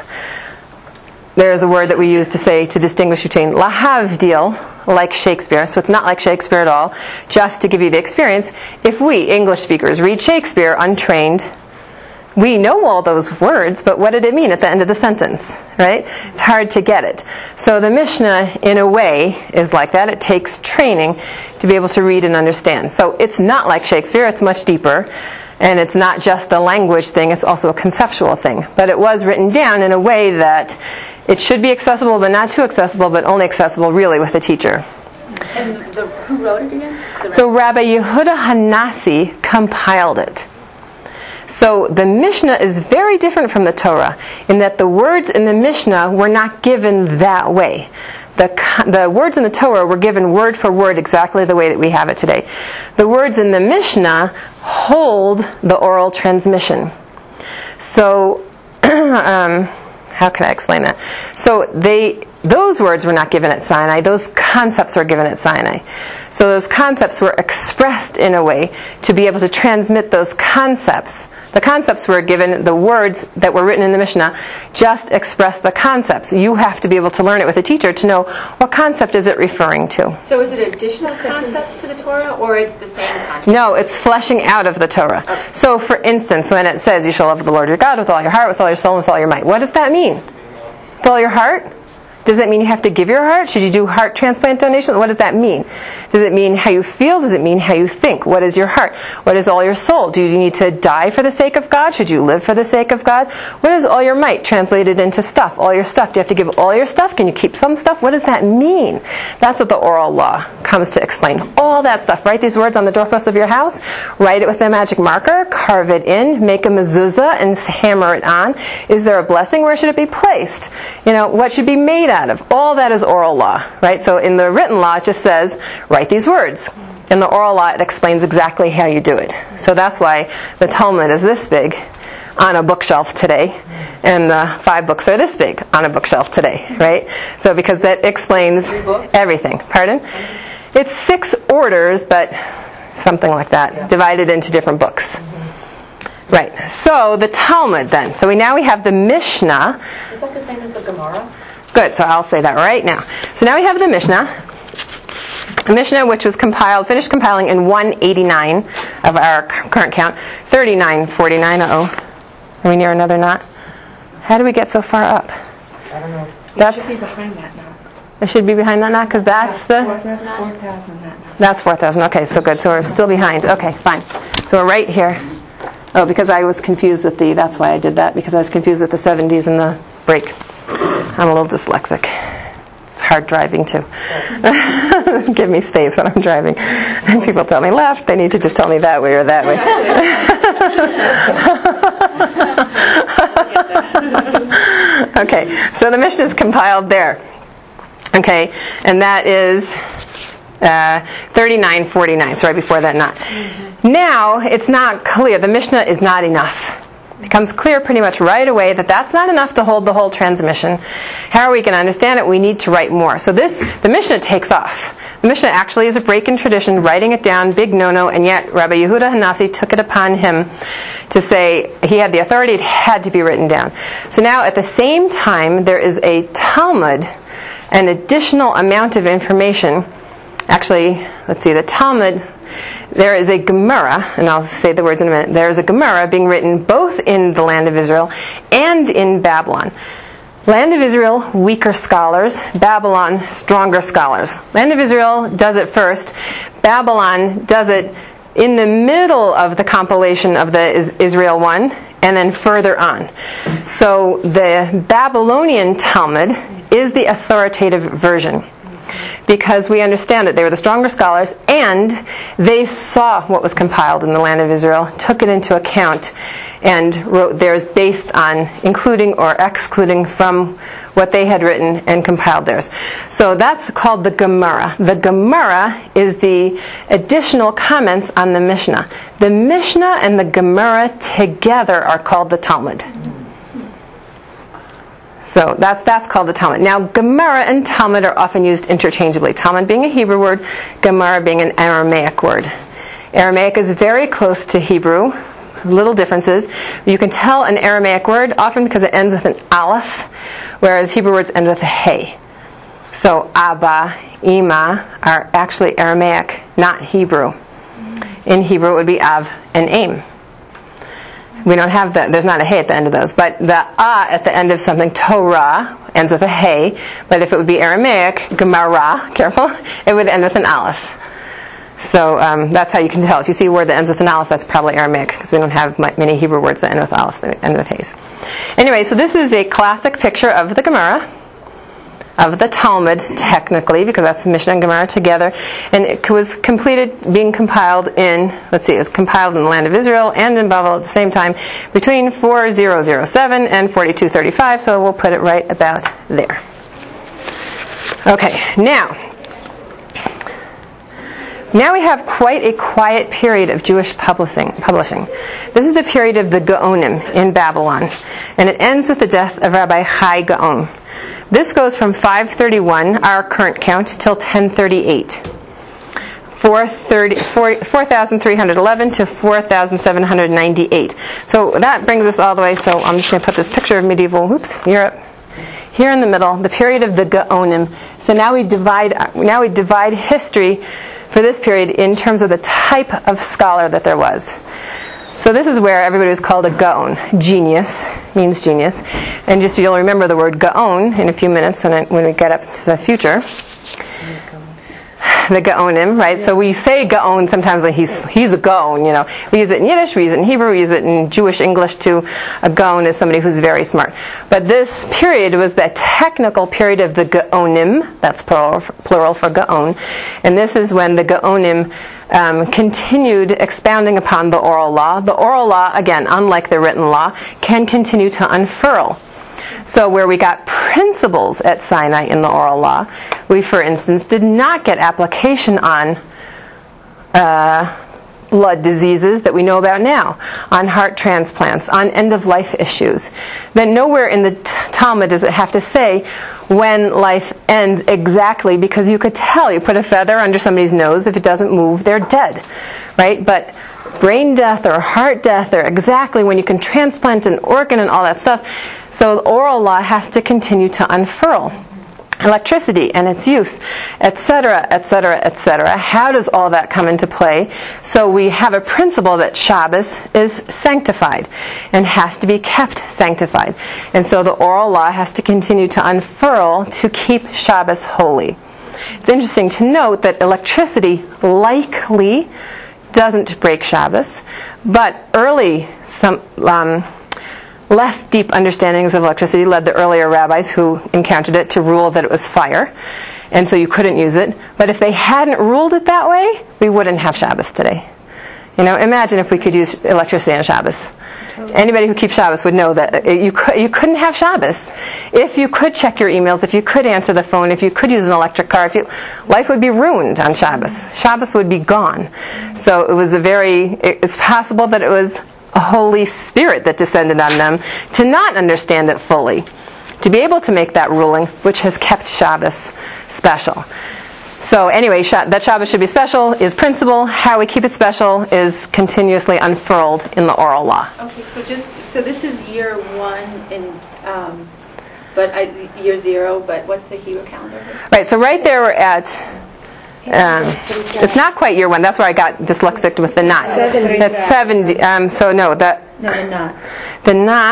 Speaker 1: There's a word that we use to say to distinguish between lahavdil, like Shakespeare, so it's not like Shakespeare at all, just to give you the experience. If we, English speakers, read Shakespeare untrained, we know all those words, but what did it mean at the end of the sentence, right? It's hard to get it. So the Mishnah, in a way, is like that. It takes training to be able to read and understand. So it's not like Shakespeare, it's much deeper. And it's not just a language thing, it's also a conceptual thing. But it was written down in a way that it should be accessible, but not too accessible, but only accessible really with a teacher.
Speaker 8: And the, who wrote it again? The
Speaker 1: So Rabbi Yehuda Hanassi compiled it. So the Mishnah is very different from the Torah in that the words in the Mishnah were not given that way. The, the words in the Torah were given word for word exactly the way that we have it today. The words in the Mishnah hold the oral transmission. So, um, how can I explain that? So they, those words were not given at Sinai. Those concepts were given at Sinai. So those concepts were expressed in a way to be able to transmit those concepts. The concepts were given, the words that were written in the Mishnah just express the concepts. You have to be able to learn it with a teacher to know what concept is it referring to.
Speaker 8: So is it additional concepts to the Torah, or it's the same concept?
Speaker 1: No, it's fleshing out of the Torah.
Speaker 8: Okay.
Speaker 1: So, for instance, when it says, you shall love the Lord your God with all your heart, with all your soul, and with all your might, what does that mean? With all your heart? Does it mean you have to give your heart? Should you do heart transplant donation? What does that mean? Does it mean how you feel? Does it mean how you think? What is your heart? What is all your soul? Do you need to die for the sake of God? Should you live for the sake of God? What is all your might translated into stuff? All your stuff. Do you have to give all your stuff? Can you keep some stuff? What does that mean? That's what the oral law comes to explain. All that stuff. Write these words on the doorpost of your house. Write it with a magic marker. Carve it in. Make a mezuzah and hammer it on. Is there a blessing? Where should it be placed? You know, what should be made out of? All that is oral law, right? So in the written law, it just says, write these words. In the oral law, it explains exactly how you do it. So that's why the Talmud is this big on a bookshelf today, and the five books are this big on a bookshelf today, right? So because that explains everything. Pardon? It's six orders, but something like that, divided into different books. Right. So the Talmud then. So we now we have the Mishnah.
Speaker 8: Is that the same as the Gemara?
Speaker 1: Good, so I'll say that right now. So now we have the Mishnah. The Mishnah, which was compiled, finished compiling in one eighty-nine of our current count. thirty-nine forty-nine, uh-oh. Are we near another knot? How do we get so far up?
Speaker 5: I don't know.
Speaker 1: That's,
Speaker 5: It should be behind that now.
Speaker 1: it should be behind that knot, because that's the...
Speaker 5: That's four thousand that now.
Speaker 1: That's four thousand, okay, so good. So we're still behind. Okay, fine. So we're right here. Oh, because I was confused with the, that's why I did that, because I was confused with the seventies and the break. I'm a little dyslexic. It's hard driving too. Give me space when I'm driving. And people tell me left, they need to just tell me that way or that way. Okay, so the Mishnah is compiled there. Okay, and that is uh, thirty-nine forty-nine, so right before that knot. Now, it's not clear. The Mishnah is not enough. It becomes clear pretty much right away that that's not enough to hold the whole transmission. How are we going to understand it? We need to write more. So this, the Mishnah takes off. The Mishnah actually is a break in tradition, writing it down, big no-no, and yet Rabbi Yehuda Hanassi took it upon him to say he had the authority, it had to be written down. So now at the same time, there is a Talmud, an additional amount of information. Actually, let's see, the Talmud, there is a Gemara, and I'll say the words in a minute. There is a Gemara being written both in the land of Israel and in Babylon. Land of Israel, weaker scholars. Babylon, stronger scholars. Land of Israel does it first. Babylon does it in the middle of the compilation of the Israel one, and then further on. So the Babylonian Talmud is the authoritative version, because we understand that they were the stronger scholars, and they saw what was compiled in the land of Israel, took it into account, and wrote theirs based on including or excluding from what they had written and compiled theirs. So that's called the Gemara. The Gemara is the additional comments on the Mishnah. The Mishnah and the Gemara together are called the Talmud. So that, that's called the Talmud. Now, Gemara and Talmud are often used interchangeably. Talmud being a Hebrew word, Gemara being an Aramaic word. Aramaic is very close to Hebrew, little differences. You can tell an Aramaic word often because it ends with an aleph, whereas Hebrew words end with a hey. So Abba, Ima are actually Aramaic, not Hebrew. In Hebrew it would be Av and Aim. We don't have that. There's not a hey at the end of those. But the ah at the end of something, Torah, ends with a hey. But if it would be Aramaic, Gemara, careful, it would end with an aleph. So um, that's how you can tell. If you see a word that ends with an aleph, that's probably Aramaic, because we don't have many Hebrew words that end with aleph, that end with hays. Anyway, so this is a classic picture of the Gemara, of the Talmud, technically, because that's the Mishnah and Gemara together. And it was completed, being compiled in, let's see, it was compiled in the land of Israel and in Babel at the same time, between four thousand seven and forty-two thirty-five, so we'll put it right about there. Okay, now, Now we have quite a quiet period of Jewish publishing. Publishing. This is the period of the Gaonim in Babylon, and it ends with the death of Rabbi Chai Gaon. This goes from five thirty-one, our current count, till ten thirty-eight. four thousand three hundred eleven to four thousand seven hundred ninety-eight. So that brings us all the way, so I'm just going to put this picture of medieval, oops, Europe, here in the middle, the period of the Gaonim. So now we divide, now we divide history for this period in terms of the type of scholar that there was. So this is where everybody was called a Gaon. Genius means genius. And just you'll remember the word Gaon in a few minutes when, it, when we get up to the future. The Gaonim, right? So we say Gaon sometimes like he's he's a Gaon, you know. We use it in Yiddish, we use it in Hebrew, we use it in Jewish English too. A Gaon is somebody who's very smart. But this period was the technical period of the Gaonim, that's plural, plural for Gaon. And this is when the Gaonim um, continued expounding upon the oral law. The oral law, again, unlike the written law, can continue to unfurl. So where we got principles at Sinai in the oral law, we, for instance, did not get application on uh, blood diseases that we know about now, on heart transplants, on end-of-life issues. Then nowhere in the Talmud does it have to say when life ends exactly, because you could tell. You put a feather under somebody's nose, if it doesn't move, they're dead, right? But brain death or heart death or exactly when you can transplant an organ and all that stuff. So the oral law has to continue to unfurl. Electricity and its use, et cetera, et cetera, et cetera. How does all that come into play? So we have a principle that Shabbos is sanctified and has to be kept sanctified. And so the oral law has to continue to unfurl to keep Shabbos holy. It's interesting to note that electricity likely doesn't break Shabbos, but early some um, less deep understandings of electricity led the earlier rabbis who encountered it to rule that it was fire, and so you couldn't use it. But if they hadn't ruled it that way, we wouldn't have Shabbos today. You know, imagine if we could use electricity on Shabbos. Anybody who keeps Shabbos would know that you could, you couldn't have Shabbos if you could check your emails, if you could answer the phone, if you could use an electric car. If you, life would be ruined on Shabbos. Shabbos would be gone. So it was a very. It's possible that it was a Holy Spirit that descended on them to not understand it fully, to be able to make that ruling, which has kept Shabbos special. So anyway, that Shabbos should be special is principle. How we keep it special is continuously unfurled in the oral law.
Speaker 9: Okay, so just so this is year one in, um, but I, year zero. But what's the Hebrew calendar?
Speaker 1: Right. So right there we're at. Um, it's not quite year one. That's where I got dyslexic with the knot.
Speaker 6: seventy.
Speaker 1: That's seventy. Um, so no, that
Speaker 2: No, the knot.
Speaker 1: the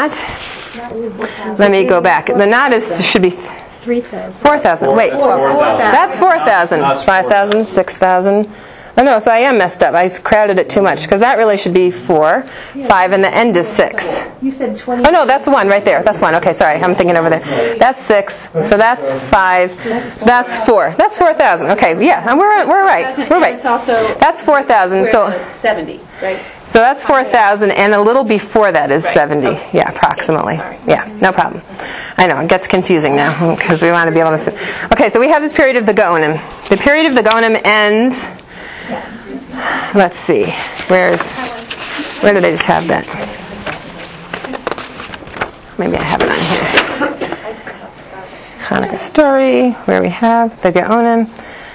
Speaker 1: knot. Let me go back. The knot is should be
Speaker 6: three thousand.
Speaker 1: four thousand. Wait,
Speaker 7: Four thousand.
Speaker 1: that's four thousand. Five thousand, six thousand. Oh no, so I am messed up. I crowded it too much because that really should be four, five, and the end is six.
Speaker 6: You said twenty.
Speaker 1: Oh no, that's one right there. That's one. Okay, sorry, I'm thinking over there. That's six. So that's five. That's four. That's four thousand. Okay, yeah, and we're we're right. We're right.
Speaker 9: It's also
Speaker 1: That's four thousand. So
Speaker 9: seventy, right?
Speaker 1: so that's four thousand, and a little before that is
Speaker 9: Right.
Speaker 1: seventy.
Speaker 9: Okay.
Speaker 1: Yeah, approximately.
Speaker 9: Sorry.
Speaker 1: Yeah, no problem. I know it gets confusing now because we want to be able to. See. Okay, so we have this period of the Gaonim. The period of the Gaonim ends. Let's see. Where's where did I just have that? Maybe I have it on here. Hanukkah story, where we have the Gaonim.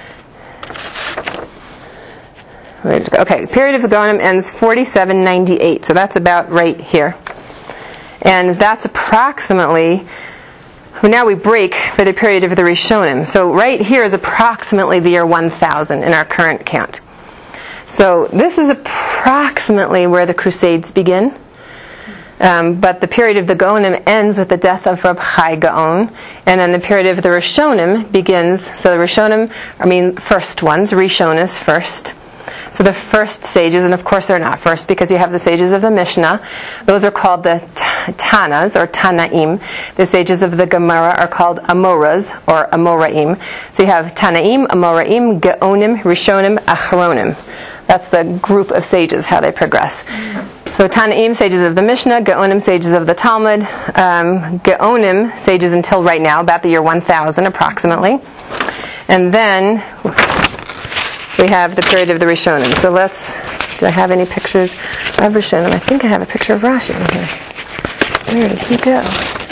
Speaker 1: Okay, period of the Gaonim ends forty-seven ninety-eight, so that's about right here. And that's approximately, now we break for the period of the Rishonim. So right here is approximately the year one thousand in our current count. So this is approximately where the Crusades begin. Um, but the period of the Gaonim ends with the death of Reb Chai Gaon, and then the period of the Rishonim begins. So the Rishonim, I mean, first ones, Rishonis first. So the first sages, and of course they're not first because you have the sages of the Mishnah. Those are called the Tanas or Tanaim. The sages of the Gemara are called Amoras or Amoraim. So you have Tanaim, Amoraim, Gaonim, Rishonim, Acharonim. That's the group of sages, how they progress. So Tanaim, sages of the Mishnah, Gaonim, sages of the Talmud, um, Gaonim, sages until right now, about the year one thousand approximately. And then we have the period of the Rishonim. So let's, do I have any pictures of Rishonim? I think I have a picture of Rashi in here. Where did he go?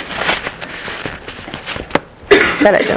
Speaker 1: Bet I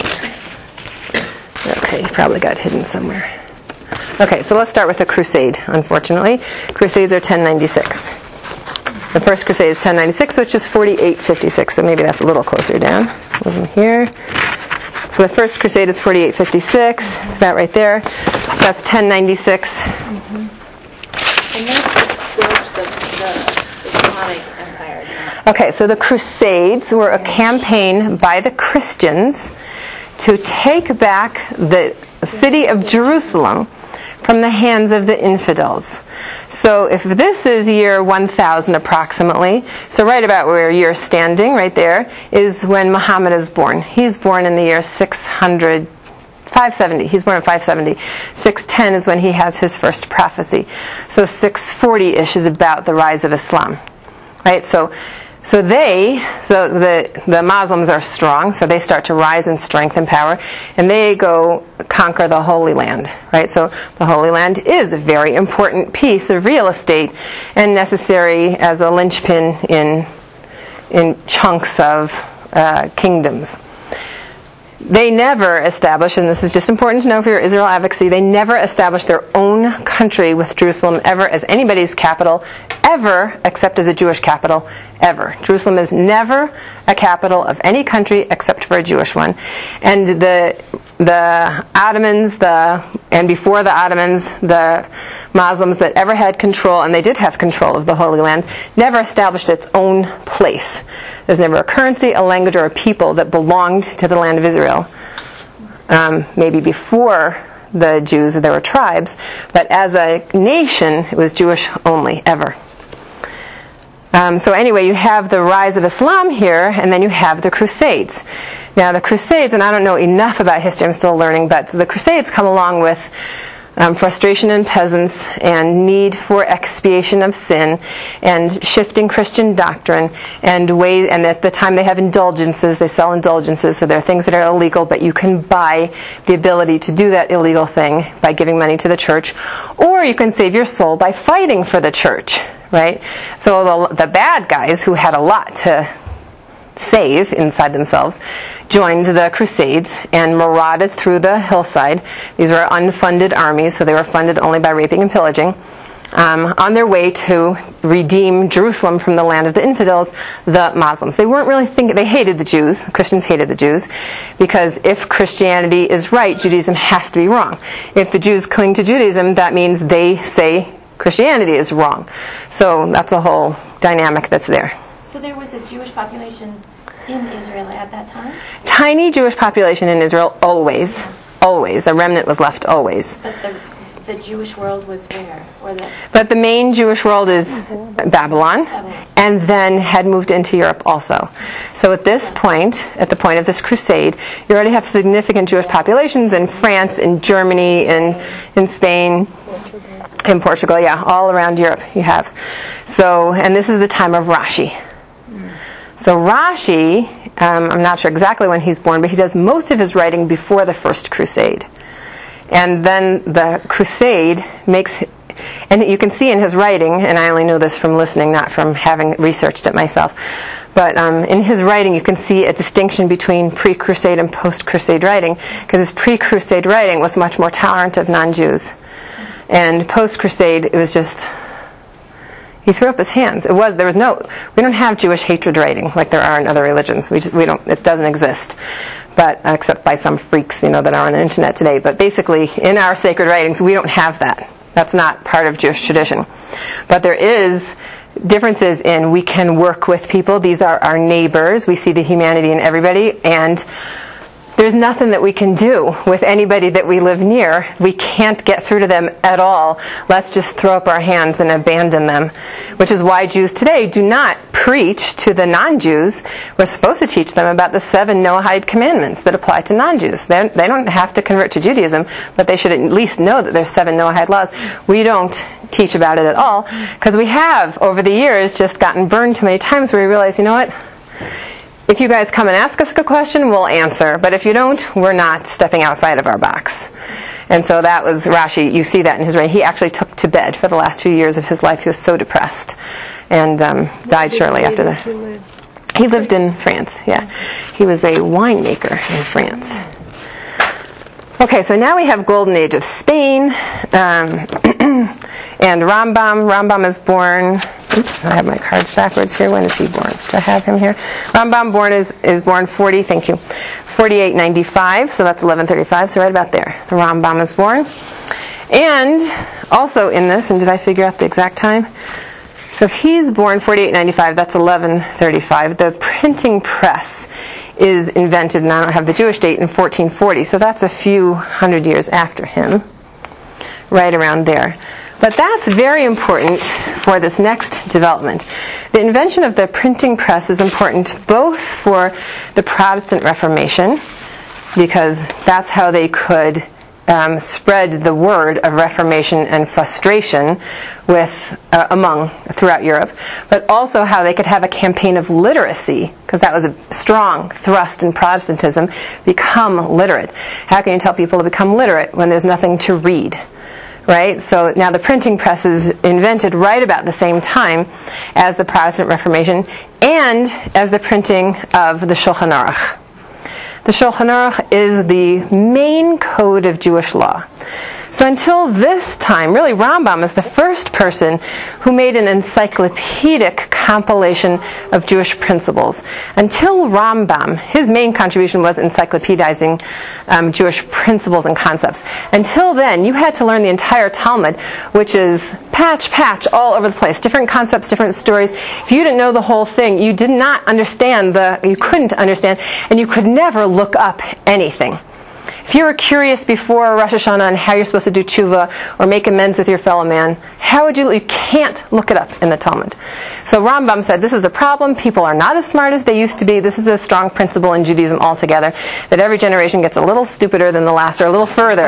Speaker 1: don't. Okay, he probably got hidden somewhere. Okay, so let's start with the Crusade, unfortunately. Crusades are ten ninety-six. The first Crusade is ten ninety-six, which is forty-eight fifty-six, so maybe that's a little closer down. Over here. So the first Crusade is forty-eight fifty-six. It's about right there. That's ten ninety-six.
Speaker 9: Mm-hmm. And then scorched the, the, the Islamic Empire.
Speaker 1: Okay, so the Crusades were a campaign by the Christians to take back the city of Jerusalem from the hands of the infidels. So if this is year one thousand approximately, so right about where you're standing, right there, is when Muhammad is born. He's born in the year six hundred, five seventy. He's born in five seventy. six ten is when he has his first prophecy. So six forty-ish is about the rise of Islam. Right? So So they, the, the the Muslims are strong, so they start to rise in strength and power, and they go conquer the Holy Land, right? So the Holy Land is a very important piece of real estate and necessary as a linchpin in in chunks of uh, kingdoms. They never established, and this is just important to know for your Israel advocacy, they never established their own country with Jerusalem ever as anybody's capital, ever, except as a Jewish capital, ever. Jerusalem is never a capital of any country except for a Jewish one. And the the Ottomans, the and before the Ottomans, the Muslims that ever had control, and they did have control of the Holy Land, never established its own place. There's never a currency, a language, or a people that belonged to the land of Israel. Um, maybe before the Jews, there were tribes, but as a nation, it was Jewish only, ever. Um, so anyway, you have the rise of Islam here, and then you have the Crusades. Now the Crusades, and I don't know enough about history, I'm still learning, but the Crusades come along with um, frustration in peasants and need for expiation of sin and shifting Christian doctrine and ways, and at the time they have indulgences, they sell indulgences, so there are things that are illegal, but you can buy the ability to do that illegal thing by giving money to the church, or you can save your soul by fighting for the church, right? So the, the bad guys who had a lot to save inside themselves joined the Crusades and marauded through the hillside. These were unfunded armies, so they were funded only by raping and pillaging, um, on their way to redeem Jerusalem from the land of the infidels, the Muslims. They weren't really thinking, they hated the Jews, Christians hated the Jews, because if Christianity is right, Judaism has to be wrong. If the Jews cling to Judaism, that means they say Christianity is wrong. So that's a whole dynamic that's there.
Speaker 8: So there was a Jewish population in Israel at that time?
Speaker 1: Tiny Jewish population in Israel, always. Always. A remnant was left, always.
Speaker 8: But the the Jewish world was where? Or the
Speaker 1: But the main Jewish world is Babylon, and then had moved into Europe also. So at this point, at the point of this crusade, you already have significant Jewish populations in France, in Germany, in in Spain, in Portugal, yeah, all around Europe you have. So, and this is the time of Rashi. So Rashi, um, I'm not sure exactly when he's born, but he does most of his writing before the First Crusade. And then the crusade makes, and you can see in his writing, and I only know this from listening, not from having researched it myself, but um, in his writing you can see a distinction between pre-crusade and post-crusade writing, because his pre-crusade writing was much more tolerant of non-Jews. And post-crusade, it was just, he threw up his hands. It was, there was no, we don't have Jewish hatred writing like there are in other religions. We just, we don't, it doesn't exist. But, except by some freaks, you know, that are on the internet today. But basically, in our sacred writings, we don't have that. That's not part of Jewish tradition. But there is differences in we can work with people. These are our neighbors. We see the humanity in everybody. And there's nothing that we can do with anybody that we live near. We can't get through to them at all. Let's just throw up our hands and abandon them. Which is why Jews today do not preach to the non-Jews. We're supposed to teach them about the seven Noahide commandments that apply to non-Jews. They're, they don't have to convert to Judaism, but they should at least know that there's seven Noahide laws. We don't teach about it at all, because we have, over the years, just gotten burned too many times where we realize, you know what? If you guys come and ask us a question, we'll answer. But if you don't, we're not stepping outside of our box. And so that was Rashi. You see that in his writing. He actually took to bed for the last few years of his life. He was so depressed. And um, died shortly after that. He lived in France, yeah. He was a winemaker in France. Okay, so now we have Golden Age of Spain. Um, and Rambam. Rambam is born... Oops, I have my cards backwards here. When is he born? Do I have him here? Rambam born is, is born forty, thank you, forty-eight ninety-five, so that's eleven thirty-five, so right about there. The Rambam is born. And also in this, and did I figure out the exact time? So if he's born forty-eight ninety-five, that's eleven thirty-five. The printing press is invented, and I don't have the Jewish date, in fourteen forty, so that's a few hundred years after him, right around there. But that's very important for this next development. The invention of the printing press is important both for the Protestant Reformation, because that's how they could um, spread the word of Reformation and frustration with uh, among throughout Europe, but also how they could have a campaign of literacy, because that was a strong thrust in Protestantism, become literate. How can you tell people to become literate when there's nothing to read? Right? So now the printing press is invented right about the same time as the Protestant Reformation and as the printing of the Shulchan Aruch. The Shulchan Aruch is the main code of Jewish law. So until this time, really Rambam is the first person who made an encyclopedic compilation of Jewish principles. Until Rambam, his main contribution was encyclopedizing um, Jewish principles and concepts. Until then, you had to learn the entire Talmud, which is patch, patch, all over the place. Different concepts, different stories. If you didn't know the whole thing, you did not understand the, you couldn't understand, and you could never look up anything. If you were curious before Rosh Hashanah on how you're supposed to do tshuva or make amends with your fellow man, how would you, you can't look it up in the Talmud. So Rambam said this is a problem. People are not as smart as they used to be. This is a strong principle in Judaism altogether, that every generation gets a little stupider than the last, or a little further.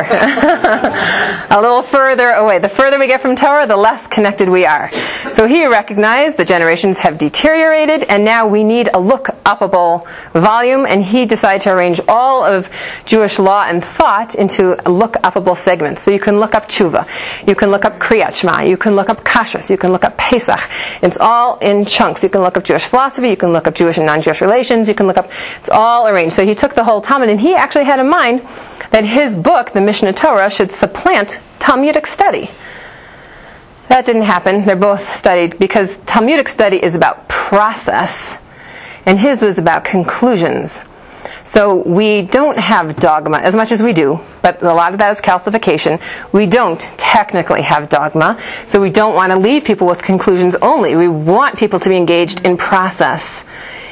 Speaker 1: a little further away. The further we get from Torah, the less connected we are. So he recognized the generations have deteriorated, and now we need a look-upable volume, and he decided to arrange all of Jewish law and thought into look-upable segments. So you can look up tshuva, you can look up Kriyat Shema, you can look up kashrus, you can look up Pesach. It's all in chunks. You can look up Jewish philosophy, you can look up Jewish and non-Jewish relations, you can look up, it's all arranged. So he took the whole Talmud, and he actually had in mind that his book, the Mishnah Torah, should supplant Talmudic study. That didn't happen. They're both studied, because Talmudic study is about process, and his was about conclusions. So we don't have dogma as much as we do, but a lot of that is calcification. We don't technically have dogma, so we don't want to leave people with conclusions only. We want people to be engaged in process,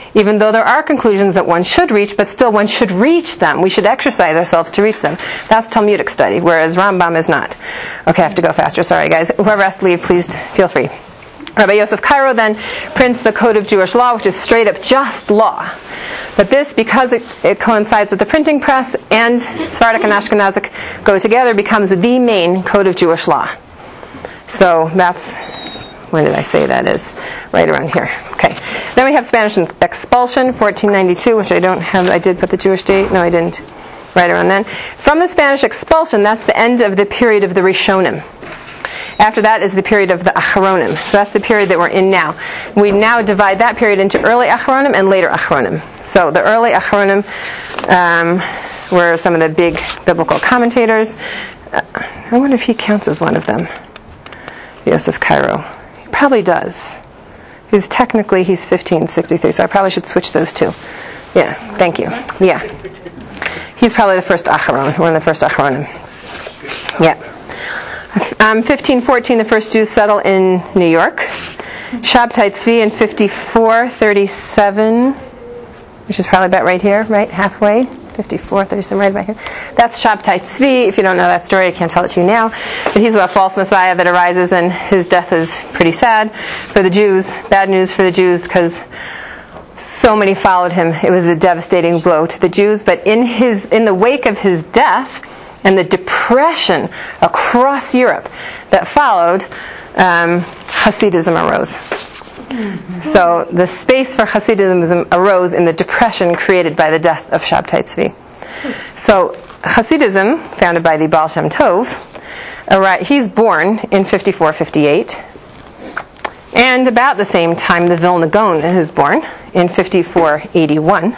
Speaker 1: even though there are conclusions that one should reach, but still one should reach them. We should exercise ourselves to reach them. That's Talmudic study, whereas Rambam is not. Okay, I have to go faster. Sorry, guys. Whoever has to leave, please feel free. Rabbi Yosef Cairo then prints the Code of Jewish Law, which is straight up just law. But this, because it, it coincides with the printing press and Sephardic and Ashkenazic go together, becomes the main Code of Jewish Law. So that's, when did I say that is? Right around here. Okay. Then we have Spanish expulsion, fourteen ninety-two, which I don't have. I did put the Jewish date. No, I didn't. Right around then. From the Spanish expulsion, that's the end of the period of the Rishonim. After that is the period of the Acharonim. So that's the period that we're in now. We now divide that period into early Acharonim and later Acharonim. So the early Acharonim um, were some of the big biblical commentators. Uh, I wonder if he counts as one of them. Yosef Cairo. He probably does. Because technically he's fifteen sixty-three, so I probably should switch those two. Yeah, thank you. Yeah. He's probably the first Acharon, one of the first Acharonim. Yeah. Um, fifteen fourteen, the first Jews settle in New York. Shabtai Tzvi in fifty-four thirty-seven, which is probably about right here, right? Halfway. fifty-four thirty-seven, right about here. That's Shabtai Tzvi. If you don't know that story, I can't tell it to you now. But he's about a false Messiah that arises, and his death is pretty sad for the Jews. Bad news for the Jews, because so many followed him. It was a devastating blow to the Jews. But in his, in the wake of his death, and the depression across Europe that followed, um, Hasidism arose. Mm-hmm. So the space for Hasidism arose in the depression created by the death of Shabtai Tzvi. So Hasidism, founded by the Baal Shem Tov, he's born in fifty-four fifty-eight, and about the same time the Vilna Gaon is born in fifty-four eighty-one.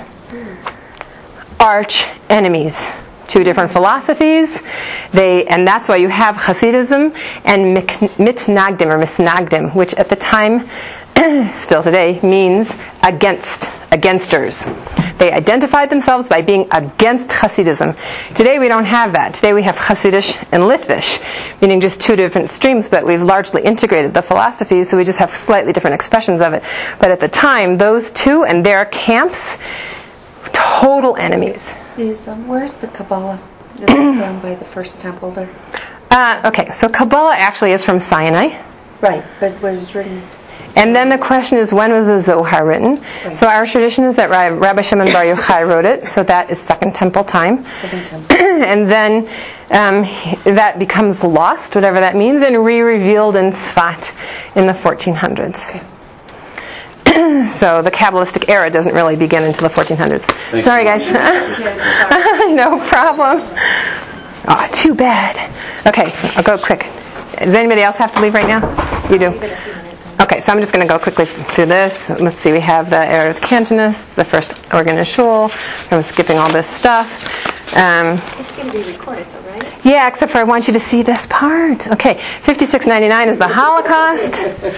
Speaker 1: Arch enemies. Two different philosophies, they, and that's why you have Hasidism and Mitnagdim or Misnagdim, which at the time, still today, means against, againsters. They identified themselves by being against Hasidism. Today we don't have that. Today we have Hasidish and Litvish, meaning just two different streams, but we've largely integrated the philosophies, so we just have slightly different expressions of it. But at the time, those two and their camps, total enemies.
Speaker 5: Is um, where's the Kabbalah? Is it done by the first temple there?
Speaker 1: Uh, okay, so Kabbalah actually is from Sinai.
Speaker 5: Right, but what was written?
Speaker 1: And then the question is, when was the Zohar written? Right. So our tradition is that Rabbi Shimon Bar Yochai wrote it, so that is Second Temple time.
Speaker 5: Second Temple.
Speaker 1: And then um, that becomes lost, whatever that means, and re-revealed in Tzfat in the fourteen hundreds. Okay. So the Kabbalistic era doesn't really begin until the fourteen hundreds. Thanks. Sorry, guys. No problem. Oh, too bad. Okay, I'll go quick. Does anybody else have to leave right now? You do? Okay, so I'm just going to go quickly through this. Let's see, we have the era of Cantonists, the first organ of Shul. I'm skipping all this stuff. Um,
Speaker 8: it's going to be recorded, though, right?
Speaker 1: Yeah, except for I want you to see this part. Okay, fifty-six ninety-nine is the Holocaust.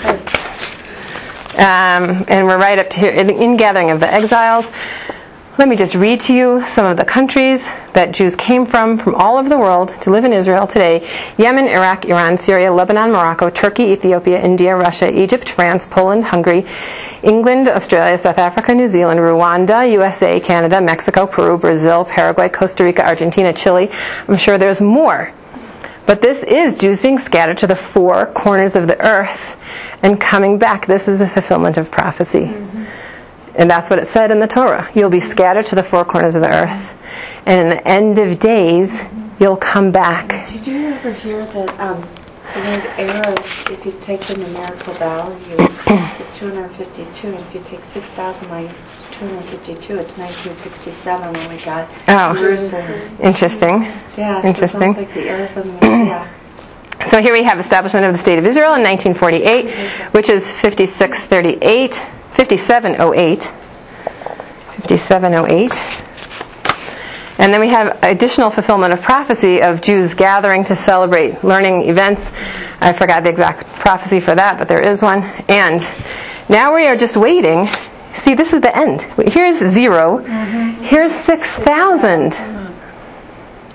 Speaker 1: Um, and we're right up to here, in the ingathering of the exiles. Let me just read to you some of the countries that Jews came from, from all over the world, to live in Israel today. Yemen, Iraq, Iran, Syria, Lebanon, Morocco, Turkey, Ethiopia, India, Russia, Egypt, France, Poland, Hungary, England, Australia, South Africa, New Zealand, Rwanda, U S A, Canada, Mexico, Peru, Brazil, Paraguay, Costa Rica, Argentina, Chile. I'm sure there's more. But this is Jews being scattered to the four corners of the earth and coming back. This is a fulfillment of prophecy. Mm-hmm. And that's what it said in the Torah. You'll be scattered to the four corners of the earth. And in the end of days, you'll come back.
Speaker 5: Did you ever hear that um, the word Arab, if you take the numerical value, is two hundred fifty-two, and if you take six thousand minus two hundred fifty-two, it's nineteen sixty-seven when we got
Speaker 1: oh,
Speaker 5: Jerusalem.
Speaker 1: Interesting.
Speaker 5: Yeah, so
Speaker 1: Interesting.
Speaker 5: It sounds like the Arab and the yeah.
Speaker 1: So here we have establishment of the State of Israel in nineteen forty-eight, which is fifty-six thirty-eight, fifty-seven oh eight, fifty-seven oh eight. And then we have additional fulfillment of prophecy of Jews gathering to celebrate learning events. I forgot the exact prophecy for that, but there is one. And now we are just waiting. See, this is the end. Here's zero. Mm-hmm. Here's six thousand.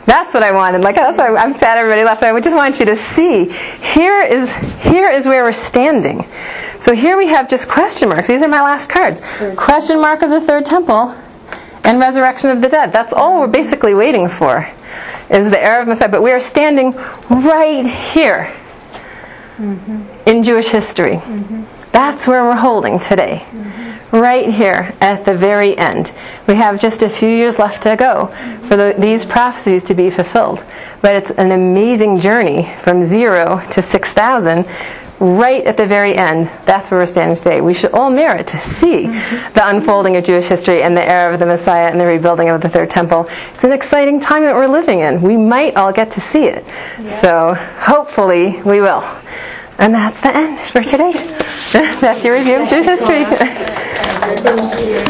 Speaker 1: That's what I wanted. Like, that's why I'm sad everybody left. I just want you to see. Here is here is where we're standing. So here we have just question marks. These are my last cards. Question mark of the third temple and resurrection of the dead. That's all we're basically waiting for, is the era of Messiah. But we are standing right here mm-hmm. in Jewish history. Mm-hmm. That's where we're holding today. Mm-hmm. Right here at the very end. We have just a few years left to go mm-hmm. for the, these prophecies to be fulfilled. But it's an amazing journey from zero to six thousand. Right at the very end, that's where we're standing today. We should all merit to see mm-hmm. the unfolding of Jewish history and the era of the Messiah and the rebuilding of the third temple. It's an exciting time that we're living in. We might all get to see it. Yeah. So hopefully we will. And that's the end for today. That's your review of Jewish history.